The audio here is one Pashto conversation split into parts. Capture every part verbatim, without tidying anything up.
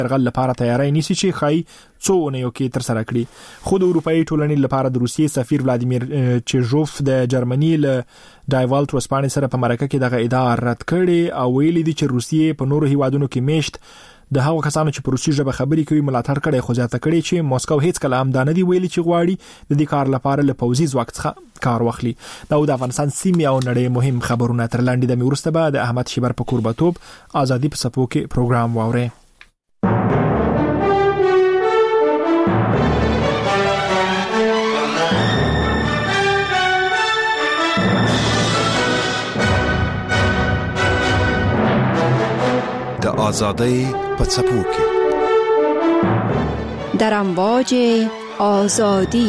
یرغل لپاره تیاری نیسي چې خای څو اونیو کې تر سره کړي. خو د اروپאי ټولنې لپاره د روسیې سفیر ولادیمیر چیژوف د جرمني له ډایوالټ ورسپانې سره په مرکه کې دغه ادعا رد کړي او ویلي دي چې روسیې په نورو هیوادونو کې میشت د هغو کسانو چې په روسي ژبه خبرې کوي ملاتړ کړي. خو ځاته کړي چې موسکو هیڅ کله هم دا نه دی ویلي چې غواړي د دې کار لپاره له پوځي ځواک څخه کار واخلي. دا د افغانستان سیمې او نړۍ مهم خبرونه تر لاندې د میورسته به د احمد شیبر په قربتوب ازادي په سپو کې پروګرام واوري. د آزادۍ په څپو کې در امواج آزادی.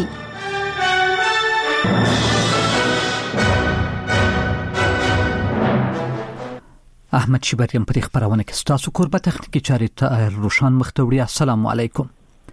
احمد شیبریم پر خبرونه کې ستاسو قربت تخنیکی چاري ته روشان مختوړي. السلام علیکم.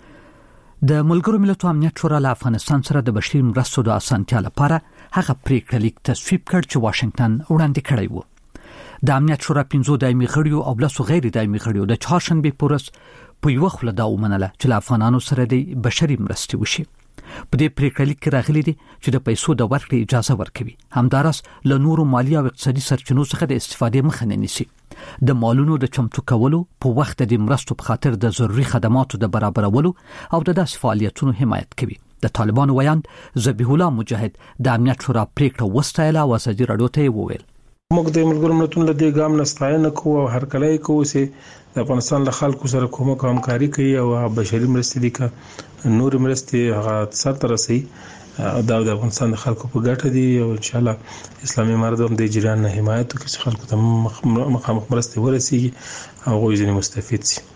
د ملګرو ملتونو امنیت شورا له افغانستان سره د بشري مرستو د اسانتیا لپاره هغه پریکړه لیک تصویب کړ چې واشنگټن وړاندې کړی و. د امنیت شورا پنځو دایمي غړیو او لسو غیر دایمي غړیو د چهارشنبه پورس په یو خله دا ومنله چې له افغانانو سره د بشري مرستې وشي. په دې پریکړه لیک کې راغلي دي چې د پیسو د ورکړې اجازه ورکوي، همدارس له نورو مالی او اقتصادي سرچینو څخه د استفادې مخه نه نیسي. د مالونو د چمتو کولو په وخت د مرستو په خاطر د ضروري خدماتو د برابرولو او د داس فعالیتونو حمایت کوي. د طالبانو ویاند ذبیح الله مجاهد د امنیت شورا پریکړه وستایله او ازادي رادیو ته وویل موږ د ملګرو ملتونو له دې ګام نه ستاینه کوو او هرکلی کوو چې د افغانستان له خلکو سره کومه همکاري کوي او بشري مرستې دي که نور مرستې هغه سرته رسي. دا د افغانستان د خلکو په ګټه دي او ان شاء الله اسلامي مردم د جریان نه حمایت کوي چې خلکو ته مخامخ مرستې ورسیږي او غوښتي ځنې مستفید شي.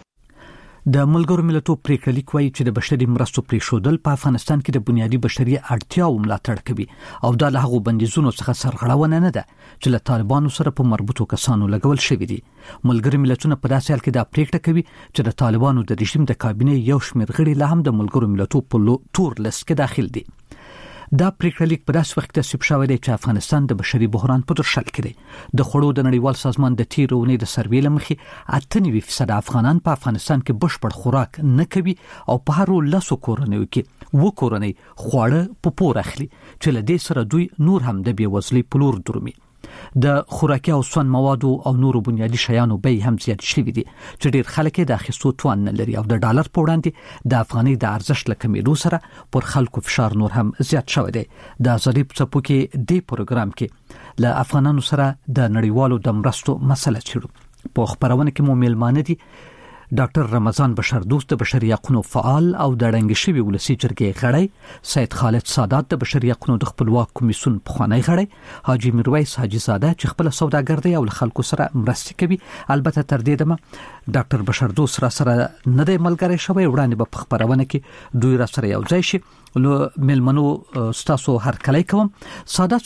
د ملګرو ملتونو پریکړه لیک وايي چې د بشري مرستو پریښودل په افغانستان کې د بنیادي بشري اړتیاو ملاتړ کوي او دا له هغو بندیزونو څخه سرغړونه نه ده چې له طالبانو سره په مربوطو کسانو لګول شوی دي. ملګري ملتونه په داسې حال کې دا پریکړه کوي چې د طالبانو د رژیم د کابینې یو شمېر غړي له هم د ملګرو ملتونو په تور لیست کې داخل دي. دا پریکړه لیک په داسې وخت کې تصویب شوی دی چې افغانستان د بشري بحران په درشل کې دی. د خړو د نړیوال سازمان د تیر اونۍ د سروې لمخې اته نوي فیصد افغانان په افغانستان کې بشپړ خوراک نه کوي او په هر لسو کورنیو کې و کورنۍ خواړه په پور اخلي چې له دې سره دوی نور هم د بېوزلۍ په لور درومي. د خوراکي او سون موادو او نورو بنیادي شیانو بیې هم زیات شوي دي چې ډېر خلک د اخیستو توان نه لري او د ډالر په وړاندې د افغانۍ د ارزښت له کمېدو سره پر خلکو فشار نور هم زیات شوی دی. د ازادي په څپو کې دې پروګرام کې له افغانانو سره د نړیوالو د مرستو مسله چیړو. په خبرونه کې مو میلمانه دي ډاکټر رمضان بشردوست د بشري حقوقو فعال او د رنګ شوی ولسی جرګې غړی، سید خالد سادات د بشري حقوقو د خپلواک کمیسیون پخوانی غړی، حاجی میرویس حاجی زاده چې خپل سوداګر دی او خلکو سره مرسته کوي. البته تر دې دمه ډاکټر بشردوست را سره نه دی ملګری شوی، وړاندې په خبرونه کې دوی را سره یو ځای شي. نو ملمنو ستاسو هر کله کوم سادات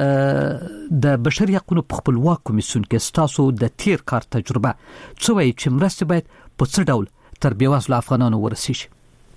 صاحب د بشري حقوقو په خپلواک کمیسیون کې ستاسو د تیر کار تجربه څه وایي چې مرسته باید په څه ډول تر بېوزلو افغانانو ورسیږي؟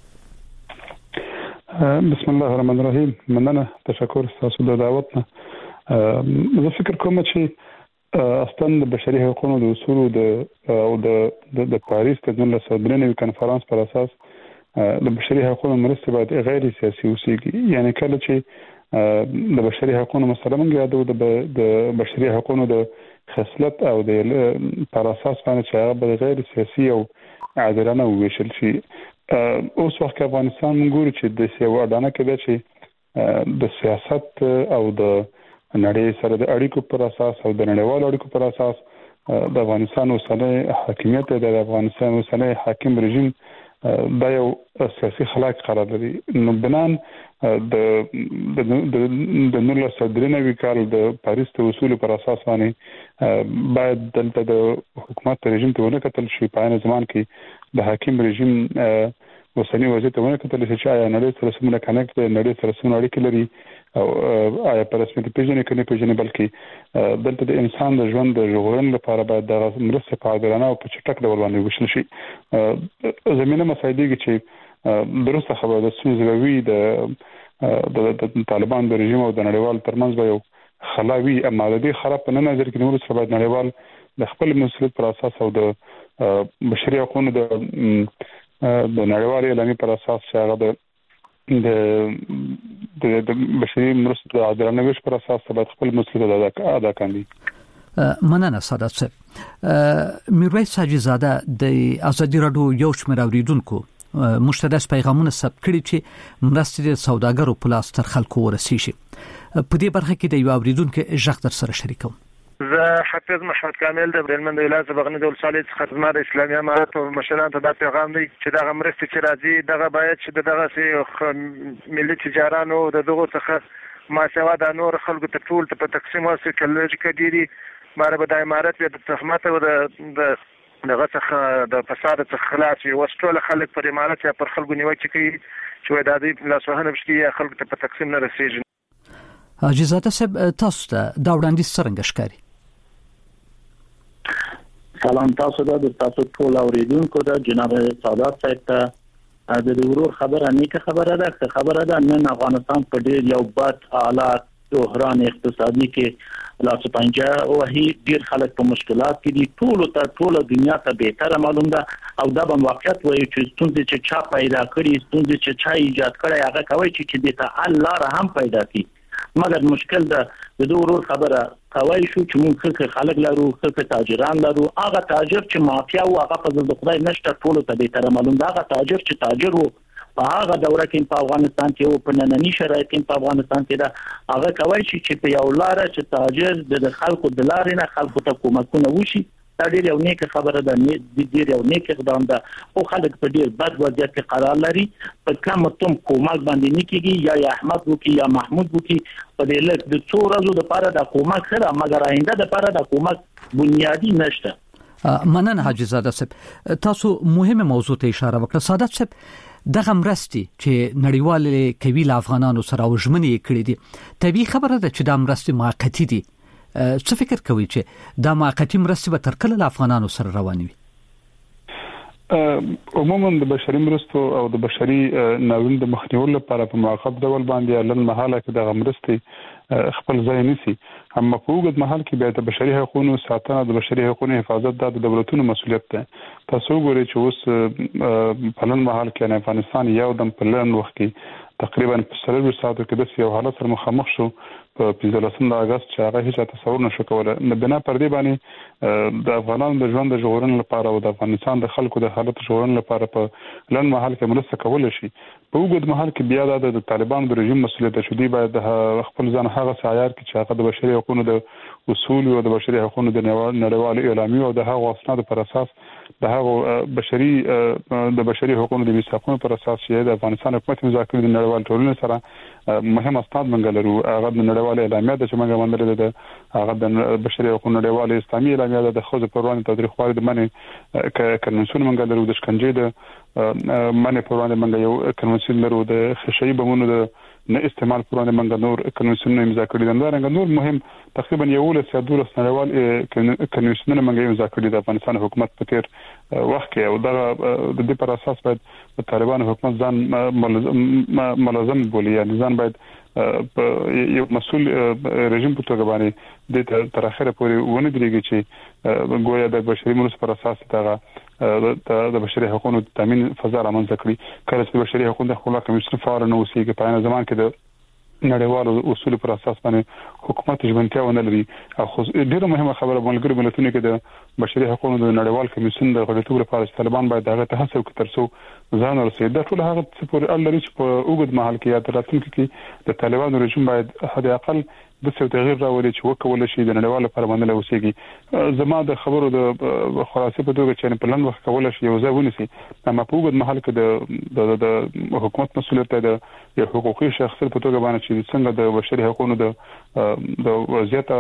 بسم الله الرحمن الرحیم. مننه، تشکر تاسو د دعوت نه. زه فکر کوم چې اصلا د بشري حقوقو د اصولو د او د د پاریس د نولس سوه درې نوي کنفرانس پر اساس د بشري حقوقو مرسته باید غیر سیاسي اوسېږي. یعنی کله چې د بشري حقوقو مسله موږ یادو د بشري حقوقو د خصلت او د پر اساس باندې چې هغه غیر سیاسي او عادلانه وویشل شي. اوس وخت افغانستان موږ ګورو چې د سیاسي اډانه کې ده چې د سیاست او د نړۍ سره د اړیکو پر اساس او د نړیوالو اړیکو پر اساس د افغانستان اوسنی حاکمیت د افغانستان اوسنی حاکم رژیم دا یو سیاسي خلاق قرار لري. نو بنان د د نولس سوه درې نوي کال د پاریس د اصولو پر اساس باندې باید دلته د حکومت رژیم ته ونه کتل شي. په عین زمان کې د حاکم رژیم اوسنی وضعیت ته ونه کتل شي چې آیا نړۍ سره څومره کنیکټ دی، نړۍ سره څومره اړیکې لري او آیا په رسمیت پیژنې که نه پیژنې، بلکې دلته د انسان د ژوند د ژغورنې لپاره باید د مرستې په عادلانه او په چټک ډول باندې وشل شي. زمینه مسایدېږي چې درسته خبره د ستونزې به وي د طالبان د رژیم او د نړیوال ترمنځ به یو خلا وي، اما د دې خلا په نه نظر کې نور سره باید نړیوال د خپل مسؤلیت پر اساس او د بشري حقوقو د د نړیوال اعلامیې پر اساس چې هغه د د بشري مرستو د عادلانه ویش پر اساس باید خپل مسؤلیت ادا کړي. مننه سادات صاحب. میرویس حاجي زاده د ازادي رادیو یو شمېر اوریدونکو مشترک پیغامونه ثبت کړي چې مرستې د سوداګرو په لاس تر خلکو ورسیږي. په دې برخه کې د یو اوریدونکو ژغ در سره شریکوم. زه حافظ محمد کامل د برلمن د ولایت بغنی د ولسوالۍ څخه خدمت اسلامي امارات او مشرانو ته د پیغام دی چې دغه مرستې چې راځي دغه باید چې دغه سي ملي تجارانو د دغه څخه ماسوه د نور خلکو ته ټول ته په تقسیم واسي کله چې کډيري ماره به د امارات د تهمت او د دغه څخه د فساد څخه خلاص وي. وسټول خلک پر امارات یا پر خلکو نیوکه کوي چې د دې لاسوهنه بشي یا خلکو ته په تقسیم نه رسیږي. حاجي زاده صاحب تاسو ته دا وړاندیز څنګه ښکاري؟ سلام تاسو ته د تاسو ټول اوریدونکو ته جناب سادات صاحب ته د ورور خبره نیکه خبره ده خبره ده نن افغانستان په ډیر یو بد حالات بحران اقتصادي کې لاس پنجه او هي ډیر خلک په مشکلات کې دي. ټول ته ټول دنیا ته به تر معلوم ده او دا به واقعیت وایي چې ستونزې چې چا پیدا کړي ستونزې چې چا ایجاد کړي هغه کوي چې د ته الله هم پیدا کړي. مګر مشکل ده د ورور خبره کوي شو چې موږ خلک لرو خلک تاجران لرو. هغه تاجر چې مافیا او هغه په د خدای نشته ټول ته به تر معلوم ده. هغه تاجر چې تاجر وو په هغه دوره کې په افغانستان کې او په نننی شرایط کې په افغانستان کې دا هغه کوي چې په یو لار چې تاجر د خلکو د لارې نه خلکو ته کومکونه وشي. دا ډیر یو نیک خبره ده د ډیر یو نیک اقدام ده او خلک په ډیر بد وضعیت کې قرار لري. په کوم تم کومک باندې نکېږي یا احمد وکي یا محمود وکي په دې لک د څو ورځې لپاره د کومک سره مګر آینده لپاره د کومک بنیادی نشته. مننه حاجي زاده صاحب. تاسو مهمه موضوع ته اشاره وکړه. سادات صاحب دغه مرستې چې نړیوال کوي له افغانانو سره وژمنې کړې دي طبيعي خبره ده چې دا مرستې موقتی دي. څه فکر کوي چې دا موقتی مرستې به تر کله له افغانانو سره روانې وي؟ عموما د بشري مرستو او د بشري ناورین د مخنیوي لپاره په موقت ډول باندې لن محاله کې د مرستې خپل ځای نيسي. اما په وګړي محل کې به د بشري حقوقو ساتنه د بشري حقوقو حفاظت د دولتونو مسؤلیت ده. تاسو ګورئ چې اوس په لن محل کې افغانستان یو دم په لن وخت کې تقریبا په سلوي ساعتو کې د یو حالت سره مخامخ شو په پنځلسم د اگست چې هغه هیڅ تصور نشو کولای. نه بنا پر دې باندې د افغانانو د ژوند د ژغورنې لپاره او د افغانستان د خلکو د حالت ژغورنې لپاره په لن محل کې مرسته کول شي. په وګړي محل کې بیا د طالبانو د رژیم مسؤلیت شدي باید خپل ځان هغه سایار کې چې هغه د بشري حقوقو د اصول او د بشري حقوقو د نړیوال اعلامیې او د هغه اسناد پر اساس د هغه بشري د بشري حقوقو د میثاقونو پر اساس چې د افغانستان حکومت مذاکرې د نړیوال ټولنې سره مهم اسناد منګلرو. هغه د نړیوال اعلامیه د چمنګ باندې د هغه د بشري حقوقو نړیوال اسلامي اعلامیه د خوځ پر وړاندې تاریخوالي د منې کنونسیون منګلرو د شکنجې د منې پر وړاندې منګ یو کنونسیون لرو د خشعي بمونو د نه استعمال پر وړاندې منګ نور کنونسیون امضا کړی دي. دا رنګ نور مهم تقریبا یو له سیادول نړیوال کنونسیون منګ امضا کړی د افغانستان حکومت په تیر وخت کې او دا د دې پر اساس باید د طالبان حکومت ځان ملزم بولي یا ځان باید یو مسؤل رژیم په توګه باندې د تر اخره پورې ونه درېږي چې ګویا د بشري مرستو پر اساس دغه د بشري حقوقو تامین فضا رامنځته کړي. کله چې بشري حقوقو د خپل کمیسیون فعال نه اوسېږي په هغه ځمان کې د نړیوالو اصول پر اساس باندې حکومت ژوندتیا ونه لري. او ډیره مهمه خبره ملګری ملتونو کې د بشري حقوقو د نړیوال کمیسیون د غړیتوب لپاره طالبان باید هغه ته هڅه وکړي ترڅو ځان ورسېږي. دا ټول هغه څه پورې اړه لري چې په وګړي محل کې یا راتلونکي کې د طالبانو رژیم باید حد اقل د څه تغییر راوړي چې وکول شي د نړیوال لپاره باندې اوسېږي. زما د خبرو د خلاصې په توګه چې په لن وخت کول شي یو ځای ونیسي. اما په وګړي محل کې د د حکومت مسؤلیت ده د حقوقي شخصیت په توګه باندې چې څنګه د بشري حقوقو د د وضعیت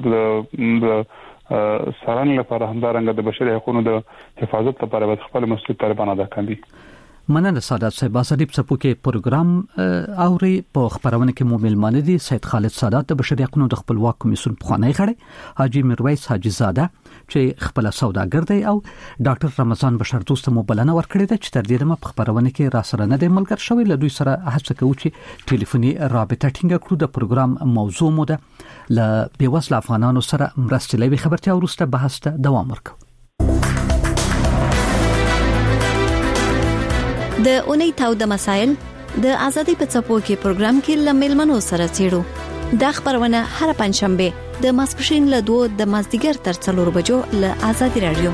د سران لپاره همدارنګه د بشري حقوقو د حفاظت لپاره باید خپل مسؤلیت طالبان ادا کړي. مننه سادات صاحب. ازادي په څپو کې پروګرام اوري په خبرونه کې مو ملمانه دي سید خالد سادات د بشري حقوقو د خپلواک کمیسیون پخوانی غړی، حاجی میرویس حاجی زاده چې خپل سوداګر دی، او ډاکټر رمضان بشردوست مو بلنه ورکړې ده چې تر دې دمه په خبرونه کې را سره نه دی ملګر شوی. له دوی سره هڅه کوو چې ټلیفوني رابطه ټینګه کړو. د پروګرام موضوع مو ده ل بیوزله افغانانو سره مرستې لوي خبرتیا ورسته بحث ته دوام ورکړو. د اونۍ تاو د مسائل د ازادي په څپو کې پروګرام کې لمل منو سره چیرو د خبرونه هر پنځشنبه د ماسپښین له دوه د مازدیګر تر څلور بجو له ازادي رادیو.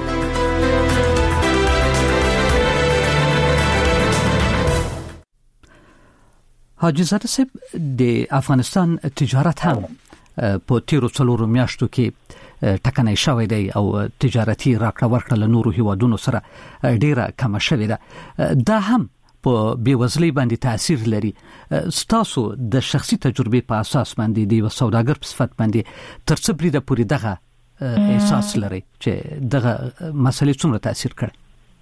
حاجی زاده صاحب د افغانستان تجارت هم په تیرو څلورو میاشتو کې ټکنۍ شوې دی او تجارتي راکړه ورکړه له نورو هیوادونو سره ډیره کم شوې ده. دا هم په بیوزلۍ باندې تاثیر لري. ستاسو د شخصي تجربې په اساس باندې دی و سوداګر په صفت باندې تر څه بریده پوری دغه احساس لري چې دغه مسلې څومره تاثیر کړي؟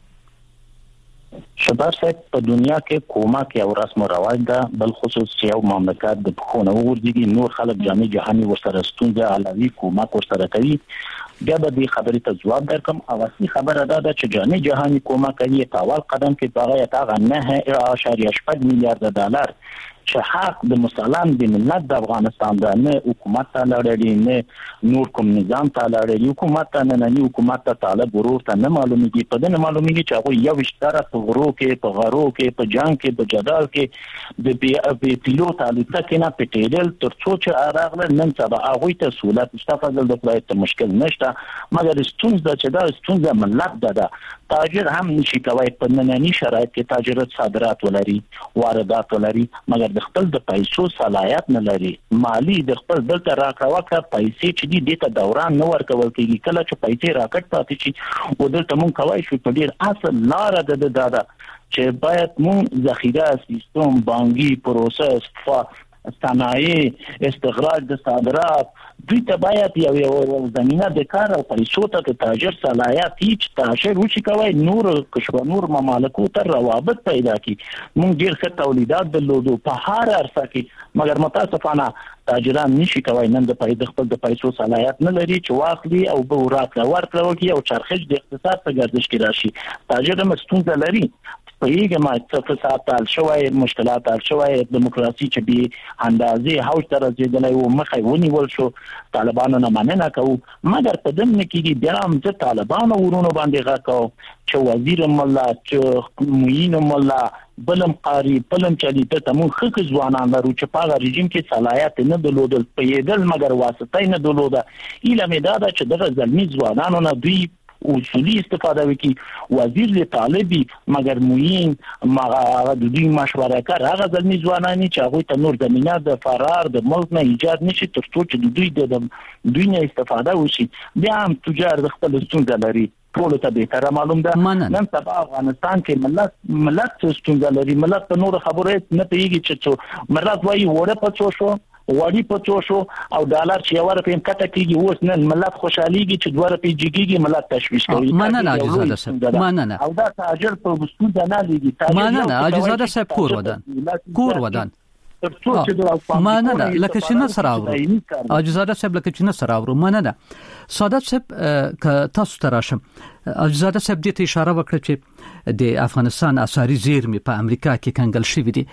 شباب صاحب په دنیا کې کومه کې او رسم او رواج ده، بل خصوص چې یو مملکت د خونه ورځي نور خلک جامع جهاني ورسره ستونزه علاوه کومه ورسره کوي. بیا به دې خبرې ته ځواب درکم. او اصلي خبره ده چې جامع جهاني کومه کوي په اول قدم کې باغه تا نه اعشاریه شپږ میلیارډ ډالر چې حق د مسلمان د ملت د افغانستان د نه حکومت ته لړړي نه نور کوم نظام ته لړړي حکومت ته نه نه حکومت ته طالب ورور ته نه معلومیږي. په دې معلومیږي چې هغه یو اشتراک په غرو کې په غرو کې په جنگ کې په جدال کې د بي پیلوټ الوتکې نه پټېدل تر څو چې راغله نن سبا هغه ته سہولت استفاده د خدای ته مشکل نشته، مګر ستونزه چې دا ستونزه ملت ده. تاجر هم نشي کوي په ننني شرایط کې تاجرت صادرات ولري واردات ولري، مګر د خپل د پیسو صلاحیت نه لري. مالی د خپل دلته راکړه پیسې چې دي دته دوران نه ورکول کېږي. کله چې پیسې راکټ پاتې شي او دلته مونږ کوي شو په ډیر اصل لار ده د دادا چې باید مونږ ذخیره سیستم بانکي پروسس صنایع استخراج د صادرات دوی ته باید یو یو زمينه د کار او پیسو ته د تاجر صلاحیت هیڅ تاجر وشي کوي نور کښو نور ممالکو ته روابط پیدا کی. مونږ ډیر ښه تولیدات درلودو په هر عرصه کې، مګر متاسفانه تاجران نشي کوي نن د پیدا خپل د پیسو صلاحیت نه لري چې واخلي او به ورکړه ورکړه کوي او چرخش د اقتصاد په ګردش کې راشي. تاجر هم ستونزه لري په یوه ما څه فساد تل شوی مشکلات تل شوی دیموکراسي چې به اندازې هاوس تر رسیدلای او مخې ونیول شو طالبانو نه مننه کوو. مګر په دمن کې بیا هم چې طالبانو ورونو باندې غاکو چې وزیر مولا چې موین مولا بلم قاری بلم چلی ته مون خک ځوانان لرو چې په رژیم کې صلاحیت نه درلودل پیدل مګر واسطه نه درلوده. اله مداده چې دغه ځلمی ځوانانو نه دوی اصولي استفاده وکي. وزیر له طالبي مګر موین مغه د دوی مشوره کار هغه ځلمی ځوانانی چې هغه ته نور زمينه د فرار د ملک نه ایجاد نشي تر څو چې د دوی د دوی نه استفاده وشي. بیا هم تجار د خپل ستونزه لري ټول ته به تر معلوم ده. نن سبا افغانستان کې ملت ملت ستونزه لري. ملت په نور خبره نه پیږي چې ملت وایي وړه پڅو شو وړي پڅو شو او ډالر چې اور په کټه کېږي اوس نن ملت خوشحاليږي چې دوه په جګيږي ملت تشويش کوي. مننه اجازه صاحب مننه او دا تاجر په وسوده نه لګي. مننه اجازه صاحب کور ودان کور ودان مننه لکه چې نه سره اورو اجازه صاحب لکه چې نه سره اورو. مننه سادات صاحب ک تاسو تراشم اجازه صاحب دې ته اشاره وکړه چې د افغانستان اساري زیرمې په امریکا کې کنګل شوې دي.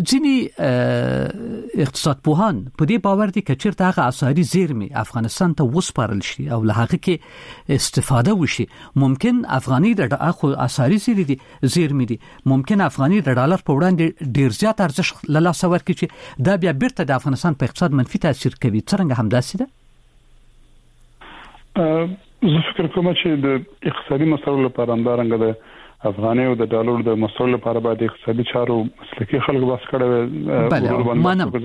ځینی اقتصاد پوهان په دې باور دي چې چیرته هغه اساري زیرمې افغانستان ته وسپارل شي او له هغه کې استفاده وشي. ممکن افغاني د اخو اساري زیرمې دي ممکن افغاني د ډالر په وړاندې ډیر زیات ارزښت له لاسه ورکړي چې دا بیا بیرته د افغانستان په اقتصاد منفي تاثیر کوي. څنګه همداسې ده؟ زه فکر کوم چې د اقتصادي مسایلو لپاره همدارنګه د افغاني او د ډالر د مسایلو لپاره باید اقتصادي چارو مسلکي خلک بس کړي. بله منم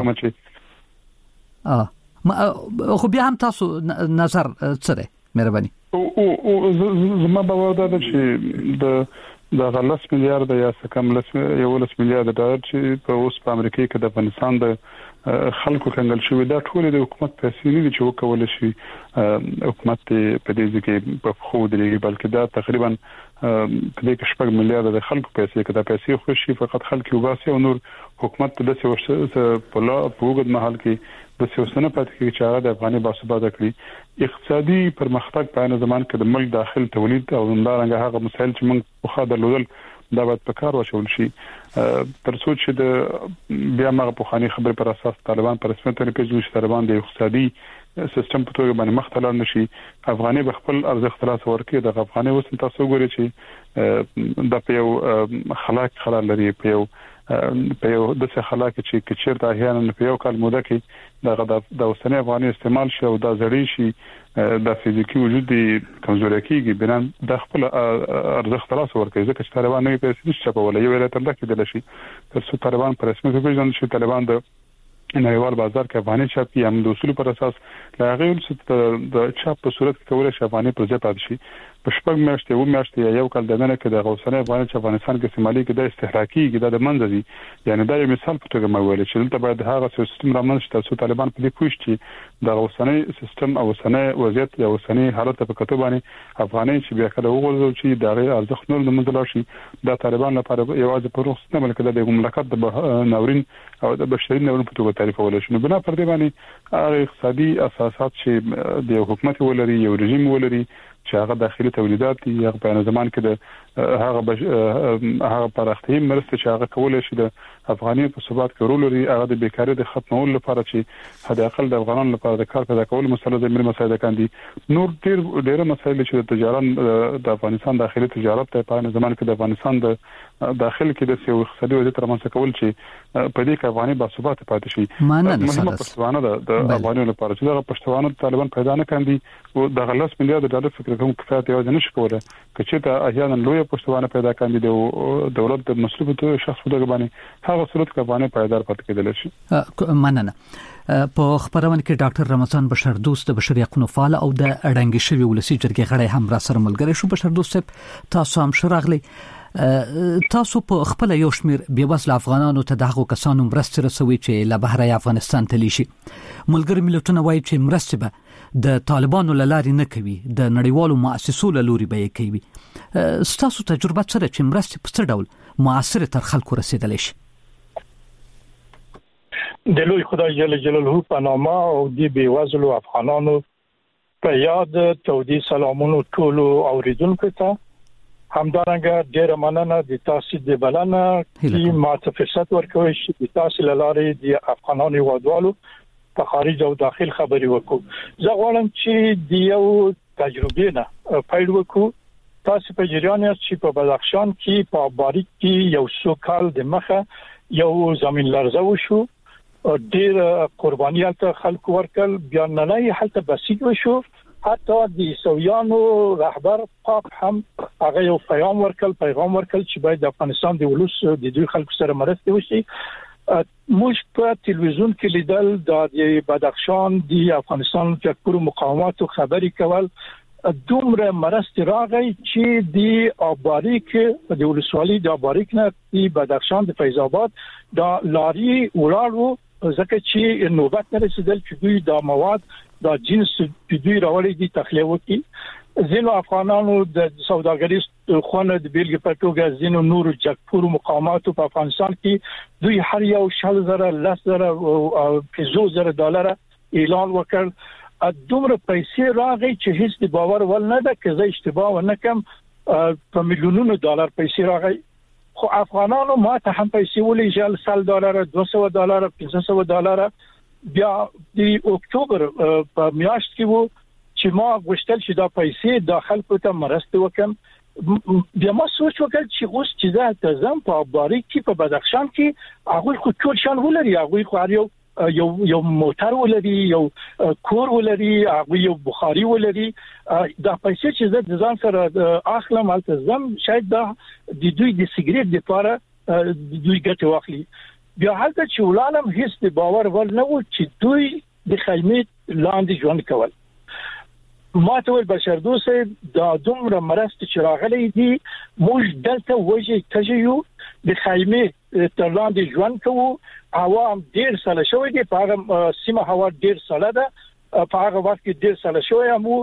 اه خو بیا هم تاسو نظر څه دی مهرباني؟ او زما باور ده چې د د لس میلیارډ یا څه کم لس یو لس میلیارډ ډالر چې په اوس په امریکا کې د افغانستان د خلکو کنګل شوی دا ټول د حکومت پیسې نه دي چې وکول شي حکومت په دې کې په خو درېږي بلکې دا تقریبا په دې کې شپږ میلیارډ د خلکو پیسې کده پیسې خوشي فقط خلک یو باسي او نور حکومت د څه په لا په وګد محل کې د سیاستونو پاتې کې چې هغه د افغاني باثباته کړی اقتصادي پرمختګ په ان زمان کې د ملک داخل تولید او همدارنګه هغه مسایل چې موږ په خاطر لودل دا باید په کار واچول شي تر څو چې د بیا مغه په خاني خبر پر اساس طالبان پر رسمیت لري چې طالبان د اقتصادي سیستم په توګه باندې مختلف نشي افغاني بخپل ارزښت ترلاسه ورکړي د افغاني وسن تاسو ګوري چې د پیو خلاق خلل لري پیو په یو د څه خلاق چې کچیر ته احیانا په یو کال موده کې د د اوسنۍ افغاني استعمال شو د زړی شي د فزیکی وجود کمزوري کیږي بنان د خپل ارزښت ترلاسه ورکړي ځکه چې طالبان نه پیسې نشي په ولې یو ویل تر دغه دل شي تر څو طالبان پر رسمي توګه چې طالبان د نړیوال بازار کې افغاني چاپ یا د اصول پر اساس لا غیر څه د چاپ په صورت کې کولای شي افغاني پر ځای پاتې شي په شپږ میاشتې و میاشتې یو کال دنه کې د غوسنه افغاني چې افغانستان کې استعمالي کې د استهلاکي کې د منځ دي یعنی دا یو مثال په توګه مې ویل چې دلته باید هغه سیستم رامنځته تاسو طالبان په دې پوښتنه چې د غوسنه سیستم او غوسنه وضعیت یا غوسنه حالت په کتو باندې افغاني چې بیا کله وګورئ چې د غیر ارزښت نور د منځ شي د طالبان لپاره یوازې پر وخت نه بلکې د مملکت د ناورین او د بشري ناورین په توګه تعریفول شي نو بنا پر دې باندې هغه اقتصادي اساسات چې د حکومت ولري یو رژیم ولري چې هغه داخلي تولیدات دي هغه په زمان کې د هغه بش... هغه پرختي مرسته چې هغه کولای شي د افغاني په ثبات کې رول لري هغه د بیکاری د ختمولو لپاره چې حد اقل د افغانانو لپاره د کار پیدا کول مسله د ملي مسایل کاندي نور ډیر ډیر مسایل چې د تجارت د افغانستان داخلي تجارت په پای زمان کې د افغانستان د داخل کې د سیو اقتصادي وضعیت ترمنځ کول چې په دې کې افغاني باثبات پاتې شي مهمه پښتوانه د افغانانو لپاره چې د پښتوانو طالبان پیدا نه کاندي او د غلس میلیارډ ډالر فکر کوم کفایت یو نه شي کولای چې ته احیانا لوی پښتوانه پیدا کاندي د دولت د مسلوب ته شخص په باندې هغه صورت کې باندې پایدار پاتې کېدل شي مننه په خبرونه کې ډاکټر رمضان بشر دوست د بشري حقوقو فعال او د اړنګ شوی ولسی جرګې غړی هم را سره ملګری شو بشر دوست تاسو هم شراغلی تاسو په خپل یو شمیر بیوزل افغانانو ته دغه کسانو مرسته رسوي چې له بهر افغانستان ته لیشي ملګری ملتونه وایي چې مرسته به د طالبانو لاري نه کوي د نړیوالو مؤسسو لوري به کوي ستاسو تجربه سره چې مرسته په څه ډول موثر تر خلکو رسیدلی شي د لوی خدای جل جلاله په نامه او د بیوزل افغانانو په یاد تودي سلامونو ټولو اوریدونکو ته همدارنګه ډېر مننه د تاسو د بلنه چې ماته فرصت ورکوي چې تاسو لاره د افغانانو وادوالو په خارج او داخل خبري وکړو زه غواړم چې د یو تجربې نه پیل وکړو تاسو په جریان چې په بدخشان کې په باریک کې یو څو کال د مخه یو زمين لرزه وشو ډېر قرباني ته خلکو ورکل بیا نه نه حالت بسيط وشو حتی د سویانو رهبر پاک هم هغه یو پیغام ورکل پیغام ورکل چې باید د افغانستان د ولوس د دوی خلکو سره مرسته وشي موږ په تلویزیون کې لیدل د بدخشان د افغانستان د کورو مقاومت خبري کول دومره مرسته راغی چې د اباریک د ولسوالۍ د اباریک نه د بدخشان د فیض آباد د لاري ولاړو ځکه چې نوبت نه رسیدل چې دوی د مواد د جنس په دوی راوړي دي تخلیه وکي زینو افغانانو د سوداګریز خونه د بیلګې په توګه زینو نور جګپور مقامات په افغانستان کې دوی هر یو شل زره لس زره او پنځه زره ډالر اعلان وکړ دومره پیسې راغی چې هیڅ د باور ول نه ده چې زه اشتباه ونه کوم په میلیونونو ډالر پیسې راغی خو افغانانو ما ته هم پیسې ولې جل سل ډالر دوه سوه ډالر پنځه سوه ډالر بیا د اکتوبر په میاشت کې وو چې ما غوښتل چې دا پیسې د خلکو ته مرسته وکم بیا ما سوچ وکړ چې اوس چې زه تزم په باریک کې په بدخشان کې هغه خو ټول شان ولري هغه خو یو یو یو موټر ولري یو کور ولري هغه یو بخاري ولري دا پیسې چې زه ځان سره اخلم التزم شاید دا د دوی د سیګریټ لپاره د دوی ګټه واخلي بیا حالت چې ولانم هیڅ د باور ول نه و چې دوی د خیمې لاندې ژوند کول ما ته ول بشر دوست دا دومره مرسته چې راغلي دي موږ دلته وجه تجيو د خیمې تر لاندې ژوند کوو هوا هم ډیر سړه شوې دي په هغه سیمه هوا ډیر سړه ده په هغه وخت کې ډېر سره شوی مو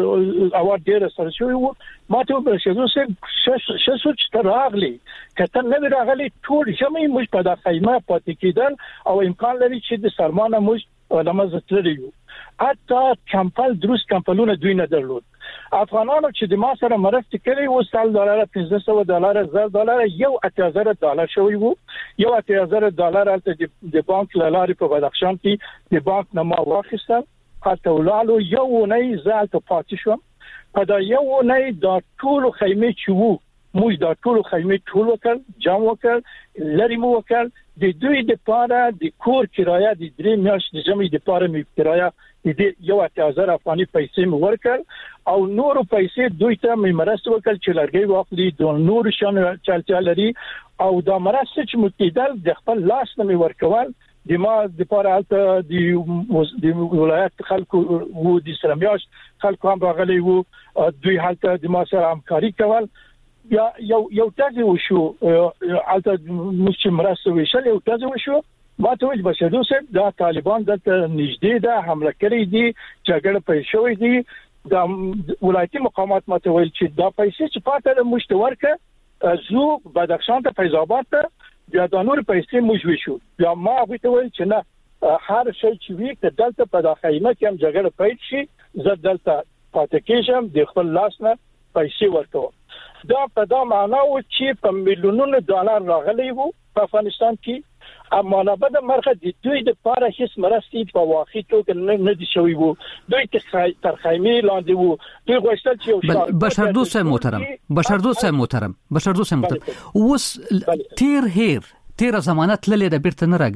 او ډېر سره شوی وو ما ته به شزو سه شسو چې راغلي کته نه راغلي ټول جمعي موږ په دغه خیمه پاتې کېدل او امکان لري چې د سرمانه موږ لمزه تلریو حتی کمپل دروس کمپلونه دوی نه درلود افغانانو چې د ما سره مرسته کړې و سال ډالر پنځه سوه ډالر زر ډالر یو اتیا زره ډالر شوی وو یو اتیا زره ډالر البته د بانک لارې په بدخشان کې د بانک نه ما واخیستل حتی ولالو یو نه زال ته پاتې شو په دا یو نه دا ټول خیمه چې وو موږ دا ټول خیمه ټول وکړ جام وکړ لري مو وکړ د دوی د پاره د کور کرایه د درې میاشتې جمعي د پاره می کرایه د یو اتیا زره افغاني پیسې مو ورکړ او نور پیسې دوی ته می مرسته وکړ چې لرګي واخلي د نور شان چلچا لري او دا مرسته چې متیدل د خپل لاس نه می ورکول د ما د پاره البته د د ولایت خلکو وو د سرمیاش خلکو هم راغلي وو دوی هلته د ما سره همکاري کول یا یو یو تاسو وشو البته مش مرسته وشل یو تاسو وشو ما ته ویل بشدو سه دا طالبان د نږدې ده حمله کړې دي جګړه پېښ شوې دي د ولایتي مقامات ما ته ویل چې دا پیسې چې پاتې مشترکه زو بدخشان ته فیض آباد ته بیا د نور پیسې موږ وشو بیا ما غوښته ویل چې نه هر شي چې وی ک دلته په داخليمه کې هم جګړه پېښ شي زه دلته پاتې کېږم د خپل لاس نه پیسې ورکوم دا په دا معنا و چې په میلیونونو ډالر راغلي وو په افغانستان کې اما نه بده مرخه د دوی د پاره هیڅ مرستې په واقع توګه نه دي شوی وو دوی تر خیمه لاندې وو دوی غوښتل چې بشردوست محترم بشردوست محترم بشردوست محترم اوس تیر هیر تیر ضمانت للی د بیرته نه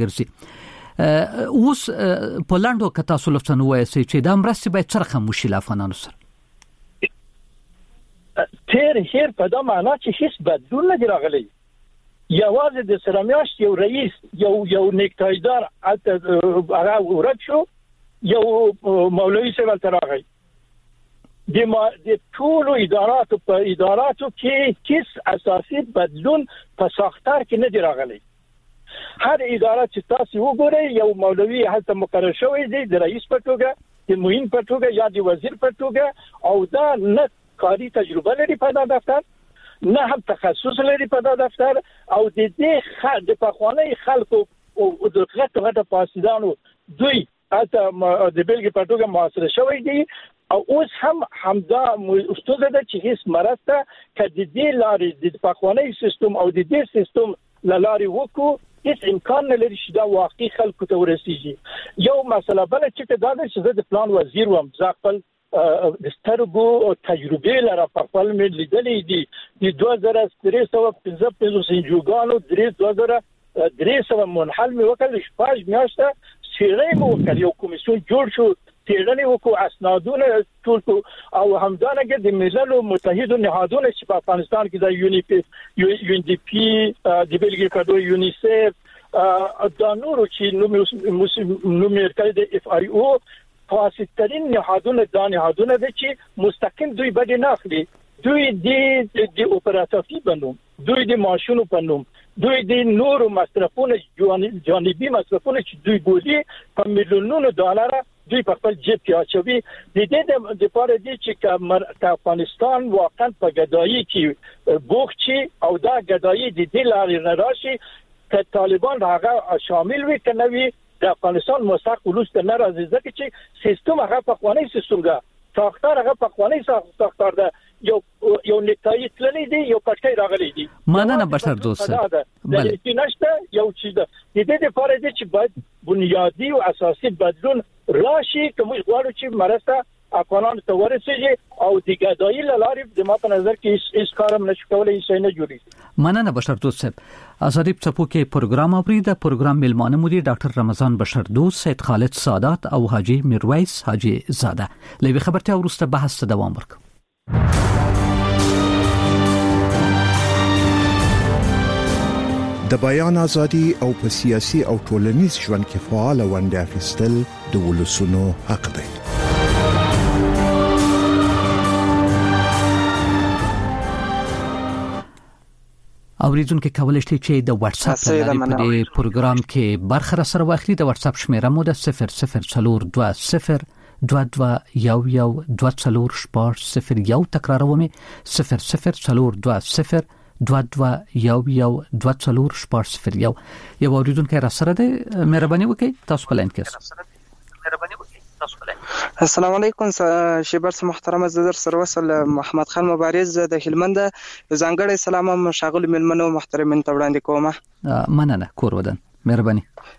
راګرځي اوس په لاندو کتا سولفتن وایي چې د مرستې باید څرخه مشکل افغانانو سره تیر هیر په دا معنا چې هیڅ بدلون نه راغلی یوازې د سرمیاش یو رئیس یو یو نیکټایدار هغه ورک شو یو مولوی سیول تراغی د ما د ټول اداراتو په اداراتو کې هیڅ اساسي بدلون په ساختار کې نه راغلی هر اداره چې تاسو وګورئ یو مولوی هلته مقرر شوی دی د رئیس په توګه د معین په توګه یا د وزیر په توګه او دا نه کاری تجربه لري په دا دفتر نه هم تخصص لري په دا دفتر او د دې خ د پخوانی خلکو او د غټ غټ پاسدانو دوی اته د بلګي په توګه محاصره شوی دي او اوس هم همدا استاد د چې هیڅ مرسته کدي د لارې د پخوانی سیستم او د دې سیستم لارې وکړو هیڅ امکان نه لري چې دا واقعي خلکو ته ورسیږي یو مسله بل چې دا د د پلان وزیر و مزاقل د سترګو تجربه لري په خپل مې لیدلې دي د دوه زره درې سوه پنځه پنځوس انجوګانو درې دوه زره درې سوه منحل مې وکړل شپږ میاشته څېړنې مو وکړ یو کمیسیون جوړ شو څېړنې وکړو اسنادونه ټول او همدارنګه د ملل متحد نهادونو چې په افغانستان کې د یونیپی یو ان ډي پی د بلګي په دوه یونیسف د نورو چې نو مې کړی د اف آی او فاسدترین نهادونه د نهادونه د چې مستقیم دوی بده نه اخلي دوی د د اپراتیفي بنوم دوی د ماشونو بنوم دوی د نورو مصرفونه جانبي مصرفونه چې دوی ګولي په میلیونونو ډالر دوی په خپل جیب کې اچوي د دې د لپاره دي چې افغانستان واقعا په ګدایي کې بوخچي او دا ګدایي د دې لارې نه راشي چې طالبان هغه شامل وي کنه وي د افغانستان مستقل ولوس ته ناراضي ځکه چې سیستم هغه په خوانی سیستم ده ساختار هغه په خوانی ساختار ده یو یو نتایج تللی دي یو پټکي راغلي دي مننه بشر دوست بله چې نشته یو چیز ده د دې لپاره چې باید بنیادی او اساسي بدلون راشي کوم غواړو چې مرسته افغانانو ته ورسیږي او د ګدایي لارې د ما په نظر کې هیڅ کارم نشو کولای شي نه جوړي مننه بشر دوست صاحب آزادی پڅپو کې پروګرام اورید پروګرام میلمانه مو دي ډاکټر رمضان بشر دوست سید خالد سادات او حاجی میرویس حاجی زاده لوي خبرته ورسته بحث دوام ورک د بیان ازادي او په سیاسي او ټولنیز ژوند کې فعال ونډه اخیستل د ولسونو حق دی اوریدونکو کولای شئ چې د واتس اپ لارې په دې پروګرام کې برخه سره واخلئ د واتس اپ شمیره مو د صفر صفر څلور دوه صفر دوه دوه یو یو دوه څلور شپږ صفر یو تکرارومې صفر صفر څلور دوه صفر دوه دوه یو یو دوه څلور شپږ صفر یو. یو اوریدونکو را سره ده، مهرباني وکړئ تاسو په لاین کې. السلام علیکم شیبر محترم زدر سر وصل محمد خان مبارز د هلمند. ځانګړی سلام مشاغل ملمنو محترمین ته وړاندې کوم. مننه کور ودان، مهرباني.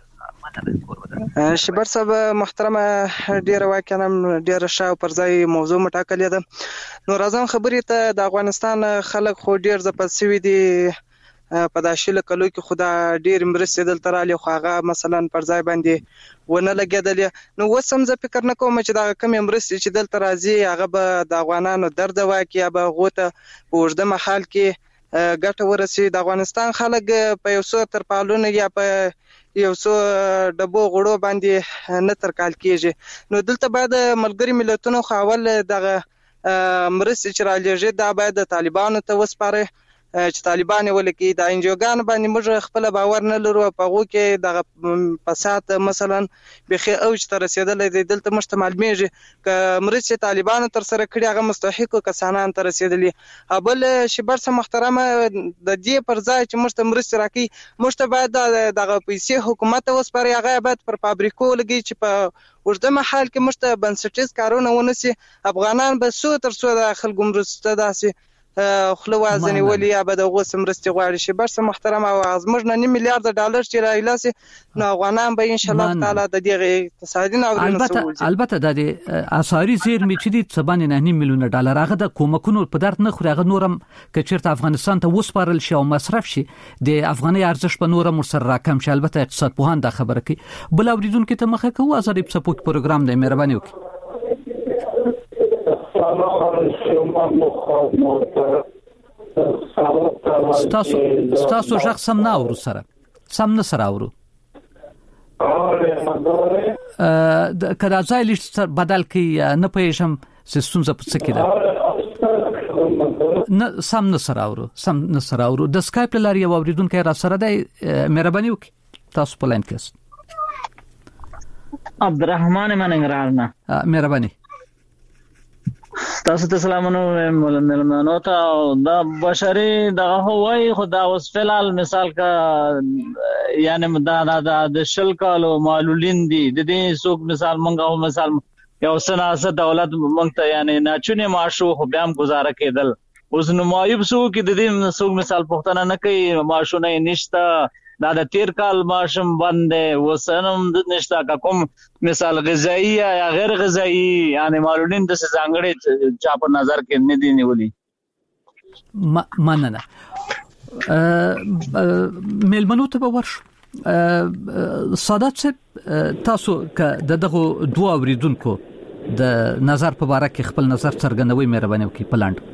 شیبر صاحب محترم ډیر واقعا ډیر شاو پر ځای موضوع مټاکلې ده. نو راځم خبرې ته. د افغانستان خلک خو ډیر ځپسوي دي په داشله کلو کې خدا ډیر مرسته دلته رالی خو هغه مثلا پر ځای باندې ونه لګیدل. نو وسم ز فکر نه کوم چې دا کم مرسته چې دلته راځي هغه به د افغانانو درد واقعي به غوته په وجده محل کې ګټه ورسي. د افغانستان خلک په یو څو تر پالونه یا په یو څو ډبو غړو باندې نه تر کال کېږي. نو دلته باید ملګری ملتونو خاول دغه مرسته چې راځي دا باید د طالبانو ته وسپاره چې طالبان ولکې د انجوګان باندې موږ خپل باور نه لرو په غو کې د فساد مثلا بخي اوج تر رسیدلې دلته مشتمل میږي ک مرسته طالبان تر سره کړي هغه مستحق کسانان تر رسیدلې. ابل شبر سم محترمه د دې پر ځای چې موږ مرسته راکې موږ باید دغه پیسې حکومت وسپاري هغه باید پر فابریکو لګي چې په ورته محل کې موږ بنسټیز کارونه ونسي. افغانان به سو تر سو د خلکو مرسته داسي خلو وازنی ولی ابد غوسم رستي غواړي شي برسه محترم او ازمج نه میلیارډ ډالر چې راایلاسي نو افغانان به ان شاء الله تعالی د دې اقتصادي ناورین البته البته د اساري زیرمې چې د سبان نه میلیون ډالر هغه د کومکونو په درد نه خوري هغه نورم کچرته افغانستان ته وسپارل شي او مصرف شي د افغاني ارزش په نورم سره راکم شي. البته اقتصاد پوهان دا خبره کوي. بل اوریدونکو ته مخه کوو ازادي سپورت پروګرام د مهرباني وکړي. ستاسو ستاسو شخص سم نه اورو سره سم نه سره اورو کدا ځای لیست بدل کی نه پېښم سستونزه پڅ کېده نه سم نه سره اورو سم نه سره اورو د سکایپ لاري یو اوریدونکو را سره دی. مهرباني وکړئ تاسو په لاین کې. عبدالرحمن مننګرار نه مهرباني. تاسو ته سلامونه ملمنو ته د بشري دغه هوای خدا اوس فلال مثال کا یعنی دا د شل کالو معلولین دي د دې سوق مثال منغه مثال یو سناسه دولت مونږ ته یعنی ناچونه معاشو خو بیا هم گزاره کېدل. اوس نو مایب سو کې د دې سوق مثال پښتنه نه کوي معاشونه نشته دا د تیر کال ماشم باندې وسنم د نشتا کا کوم مثال غذایی یا غیر غذایی یعنی معلولین د څنګه چا په نظر کې نه دي نیولي. مننه ملمنو ته ورش سادات تاسو ک دغه دوه اوریدونکو د نظر په اړه کې خپل نظر څرګندوي مهرباني وکړئ په لاندې.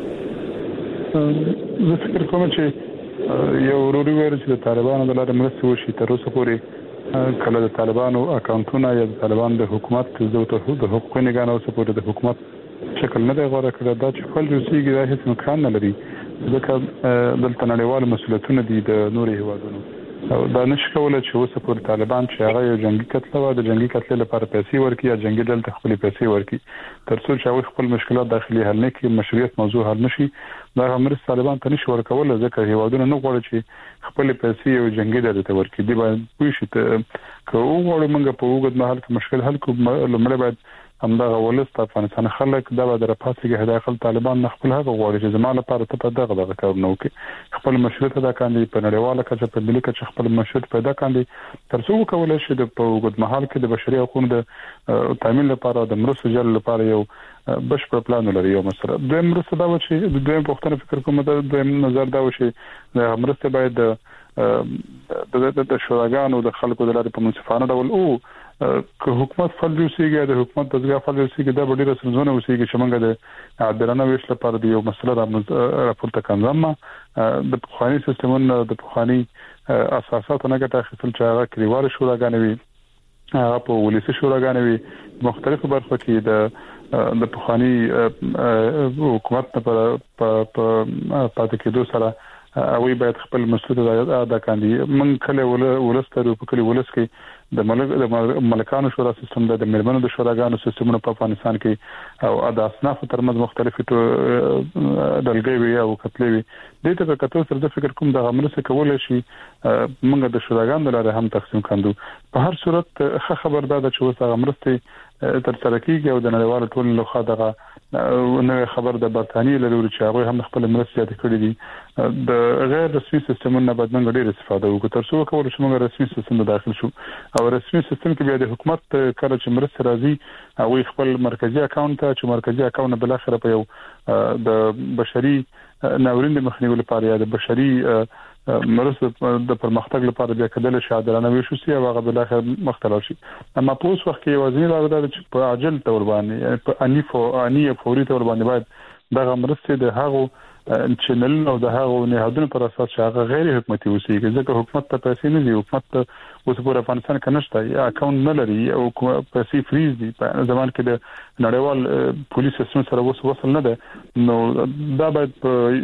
زه فکر کوم چې یو وروري ور چې د طالبانو د لارې مرسته وشي تر اوسه پورې کله د طالبانو اکاونټونه یا د طالبانو د حکومت د حقوقي نگاه اوسه پورې د حکومت شکل نه دی غوړه کړی. دا چې خپل روسيږي دا هیڅ امکان نه لري ځکه دلته نړیوال مسؤلیتونه دي د نوري هیوادونو. دا نشي کولای چې اوسه پورې طالبان چې هغه یو جنگي قتل و د جنگي قتل لپاره پیسې ورکړي یا جنگي دلته خپل پیسې ورکړي تر څو چې خپل مشکلات داخلي حل نه کړي مشروعیت موضوع حل نشي. دا امر طالبان ته نشي ورکول ځکه هیوادونه نه غواړي چې خپل پیسې یو جنگي دلته ورکړي. دی باید پوه شي ته کوو غواړو موږ په وګد محل کې مشکل حل کوو لمړی باید همدغه ولست افغانستان خلک دا به در پاسه کې هدايت طالبان نه خپل هغه غواړي چې زموږ لپاره ته په دغه دغه کارونه وکړي خپل مشروعیت ادا کاندي په نړیواله کچه په ملي کچه خپل مشروعیت پیدا کاندي تر څو وکولای شي د په وګد محل کې د بشري حقوقو د تامین لپاره د مرسته جل لپاره یو بشپړ پلان لري. یو مسله دویم مرسته دا و چې د دویم پښتنه فکر کوم د دویم نظر دا و چې د مرسته باید د د شوراګانو د خلکو د لارې په منصفانه ډول او که حکومت فعال وسیږي د حکومت دغه فعال وسیږي دا ډیره سرزونه وسیږي چې موږ د عادلانه ویش لپاره د یو مسله راپورته کوم د پخوانی سیستمونو د پخوانی اساساتو نه ګټه اخیستل چې هغه کلیوال شوراګانې وي هغه په ولسی شوراګانې وي مختلفو برخو کې د د پخوانی حکومت په پاتې کېدو سره اوی باید خپل مسؤلیت ادا کاندي. من کله ولسترو په کلی ولس کې د ملک د ملکانو شورا سیستم د مېرمنو د شوراګانو سیستمونه په افغانستان کې او د اصناف ترمنځ مختلفې ډلګۍ وي او کتلې وي د دې په کتو سره د فکر کوم د غمرسه کولای شي موږ د شوراګانو لپاره هم تقسیم کاندو په هر صورت ښه خبر ده چې اوس غمرسته تر سره کیږي او د نړیوالو ټولنې لخوا دغه نوې خبر د برتانیې لري چې هغه هم خپل مرستې یاد کړې دي د غیر رسمي سیستمونو باید موږ ډېر استفاده وکړو تر څو کولای شو موږ رسمي سیستم ته داخل شو او رسمي سیستم کې بیا د حکومت کله چې مرسته راځي او خپل مرکزی اکاونټ ته چې مرکزی اکاونټ بل اخر په یو د بشري ناورین د مخنیوي لپاره یا د بشري مرسته د پرمختګ لپاره بیا کډل شادرانه وي شو سی هغه بل اخر مختلف شي اما په اوس وخت کې وزیر راغلی چې په عاجل تور باندې یعنی په اني فو اني فوري تور باندې باید دغه مرسته د هغه چینل او د هغه نهادونو پر اساس چې هغه غیر حکومتي وسیږي ځکه حکومت ته پیسې نه دي حکومت اوس په افغانستان کې نشته یا اکاونټ نه لري او پیسې فریز دي په زمان کې د نړیوال پولیس سیستم سره وصل نه ده نو دا باید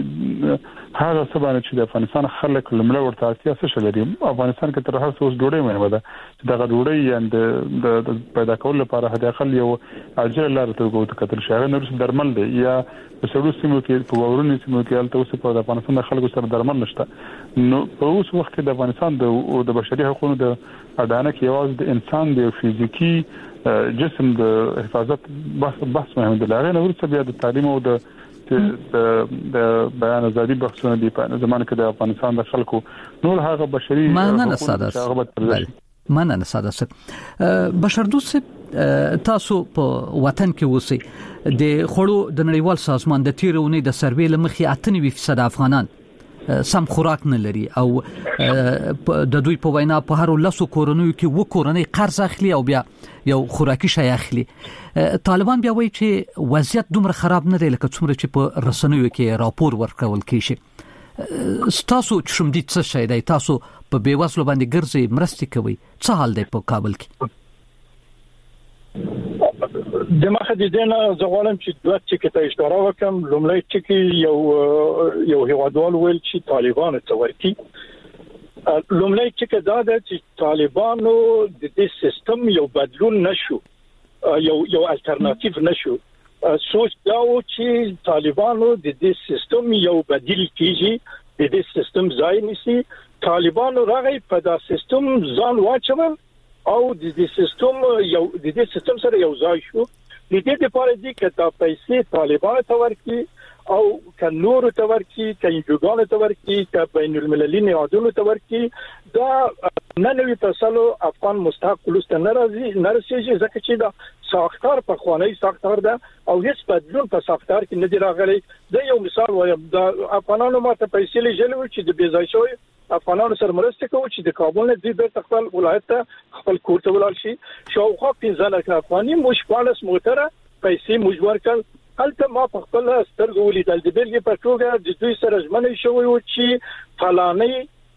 هغه څه باندې چې د افغانستان خلک لمړی ورته اړتیا څه لري افغانستان کې تر هر څه اوس ډوډۍ مهمه ده چې دغه ډوډۍ یعنی د پیدا کول لپاره هدا خل یو اجر لاره ته وګورئ کتل شهر نور درمل دی یا په سړو سیمو کې په ورونی سیمو کې الته اوس په افغانستان د خلکو سره درمل نشته نو په اوس وخت کې د افغانستان د بشري حقوقو د اډانه کې یوازې د انسان د فزیکی جسم د حفاظت بحث بحث مهم دی لاره نور څه بیا د تعلیم او د د بیان ازادي بحثونه دی په زمانه کې د افغانستان د خلکو نور هغه بشري مننه ساده مننه ساده سره بشردوست تاسو په وطن کې اوسئ د خړو د نړیوال سازمان د تیرونې د سروې لمخې اته نوي فیصد افغانان سم خوراک نه لري او د دوی په وینا په هر لاسو کورونو کې و کورنۍ قرض اخلي او بیا یو خوراکي شی اخلي طالبان بیا وایي چې وضعیت دومره خراب نه دی لکه څومره چې په رسنیو کې راپور ورکول کیږي تاسو چې شوم دي څه شي دی تاسو په بیوسلو باندې ګرځي مرستې کوي څه حال دی په کابل کې د مخه د دینه زغوالم چې دوه ټکی ته اشاره وکم لومړی ټکی یو یو هیوادوال ویل چې طالبان ته ورتي لومړی ټکی دا ده چې طالبانو د دې سیستم یو بدلون نشو یو یو الټرناتیو نشو سوچ دا و چې طالبانو د دې سیستم یو بدیل کیږي د دې سیستم ځای نسی طالبانو راغی په دا سیستم ځان واچول او د دې سیستم یو د دې سیستم سره یو ځای شو د دې لپاره دي چې دا پیسې طالبان ته ورکړي او ک نور ته ورکړي ک یوګان ته ورکړي ک بین المللي نهادونو ته ورکړي دا نه نوي تاسو افغان مستحق ولست ناراضي نارسيږي ځکه چې دا ساختار په خوانی ساختار ده او هیڅ بدلون په ساختار کې نه دی راغلی دا یو مثال وایم دا افغانانو ماته پیسې لږه چې د بیځای شوی افغانانو سره مرسته کوي چې د کابل نه دی بیرته خپل ولایت ته خپل کور ته ولاړ شي شاوخوا پنځه لک افغاني مش پالس موټره پیسې مجبور کړ هلته ما په خپل سترګو ولیدل د بیلګې په توګه د دوی سره ژمنه شوی و چې فلاني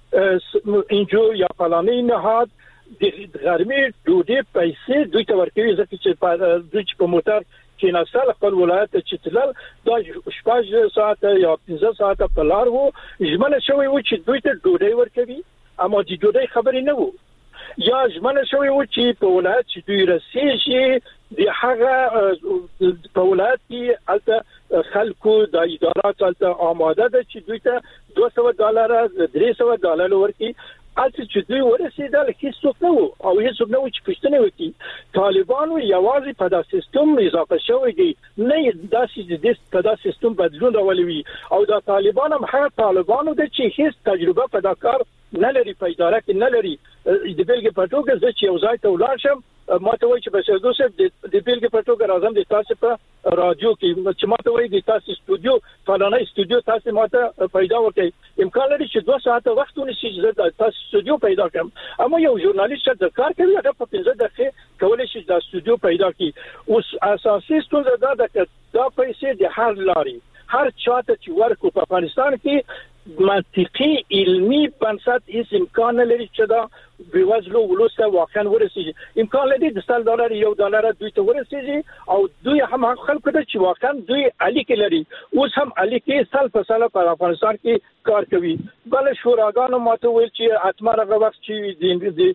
انجو یا فلاني نهاد د غرمې ډوډۍ پیسې دوی ته ورکوي ځکه چې دوی په موټر کې نسل خپل ولایت چې تلل دا شپږ ساعت یا پنځه ساعت په لار وو ژمنه شوی و چې دوی ته ډوډۍ ورکوي اما د ډوډۍ خبرې نه وو یا ژمنه شوی و چې په ولایت چې دوی رسېږي د هغه په ولایت کې البته خلکو د ادارات البته آماده ده چې دوی ته دوه سوه ډالر درې سوه ډالر ورکړي اته چې دوی ورسېدل هیڅ څوک نه وو او هیڅ څوک نه وو چې پښتنه وکړي طالبانو یوازې په دا سیستم اضافه شوی دی نه داسې د دې په دا سیستم بدلون راولوي او دا طالبان هم هغه طالبانو د چې هیڅ تجربه په دا کار نه لري په اداره کې نه لري د بیلګې په توګه چې یو ځای ته ولاړ شم ما ته وایي چې بشردو صاحب د بیلګې په توګه راځم د تاسو په رادیو کې چې ما ته وایي د تاسو استودیو فلانه استودیو تاسو ما ته پیدا وکړي امکان لري چې دوه ساعته وخت ونیسي چې د تاسو استودیو پیدا کړم اما یو ژورنالیست چې کار کوي هغه په پنځه دقیقې کولای شي د استودیو پیدا کړي اوس اساسي ستونزه دا ده چې دا پیسې د هر لاري هر چاته چې ورکو په افغانستان کې منطقي علمي بنسټ هیڅ امکان لري چې دا بيوزلو ولوسه واقعا ورسیږي امکان لري د سل ډالر یو ډالر دوی ته ورسیږي او دوی هم خلکو ته چې واقعا دوی الیکه لري اوس هم الیکه سل په سل په افغانستان کې کار کوي بل شوراګانو ماته ویل چې اتمره وخت چې د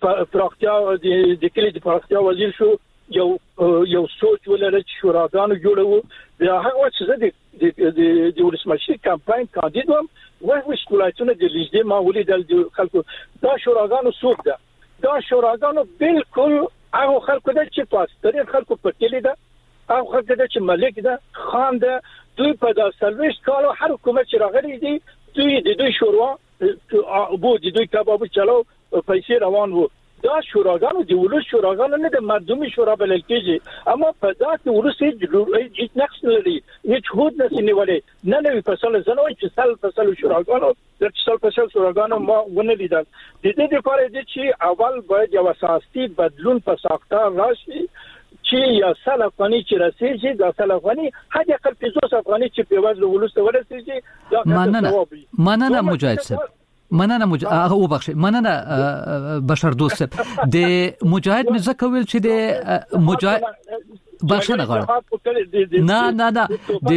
پراختیا د کلی د پراختیا وزیر شو یو یو سوچ ولر چې شوراګانو جوړو د هغه څه د د د ولسمشي کمپاین کاندیدوم وای وش ولایتونه د لیدې ما ولیدل د خلکو دا شوراګانو سوق ده دا شوراګانو بالکل هغه خلکو د چې پاستري خلکو په کلی ده هغه خلکو د چې ملک ده خان ده دوی په د سرویس کالو هر حکومت چې راغلي دي دوی د دوی شورا ابو د دوی کباب چلو پیسې روان وو دا شوراګانو د ولس شوراګانو نه د مردمي شورا بلل کېږي اما په ذات ولس هیڅ نقص نه لري هیڅ هود نه سنولې نه نوې فصل زنوي چې سل فصل شوراګانو د سل فصل شوراګانو ما ونه لیدل د دې لپاره چې اول باید یو اساسي بدلون په ساختار راشي چې یا سل افغاني چې رسېږي دا سل افغاني هغه خپل پنځوس افغاني چې په وزن ولس ته ورسېږي دا مننه مننه مجاهد صاحب مننه مج هغه وبخښه مننه بشر دوست د مجاهد مزه کول چې د مجاهد بخښنه غواړم نه نه نه د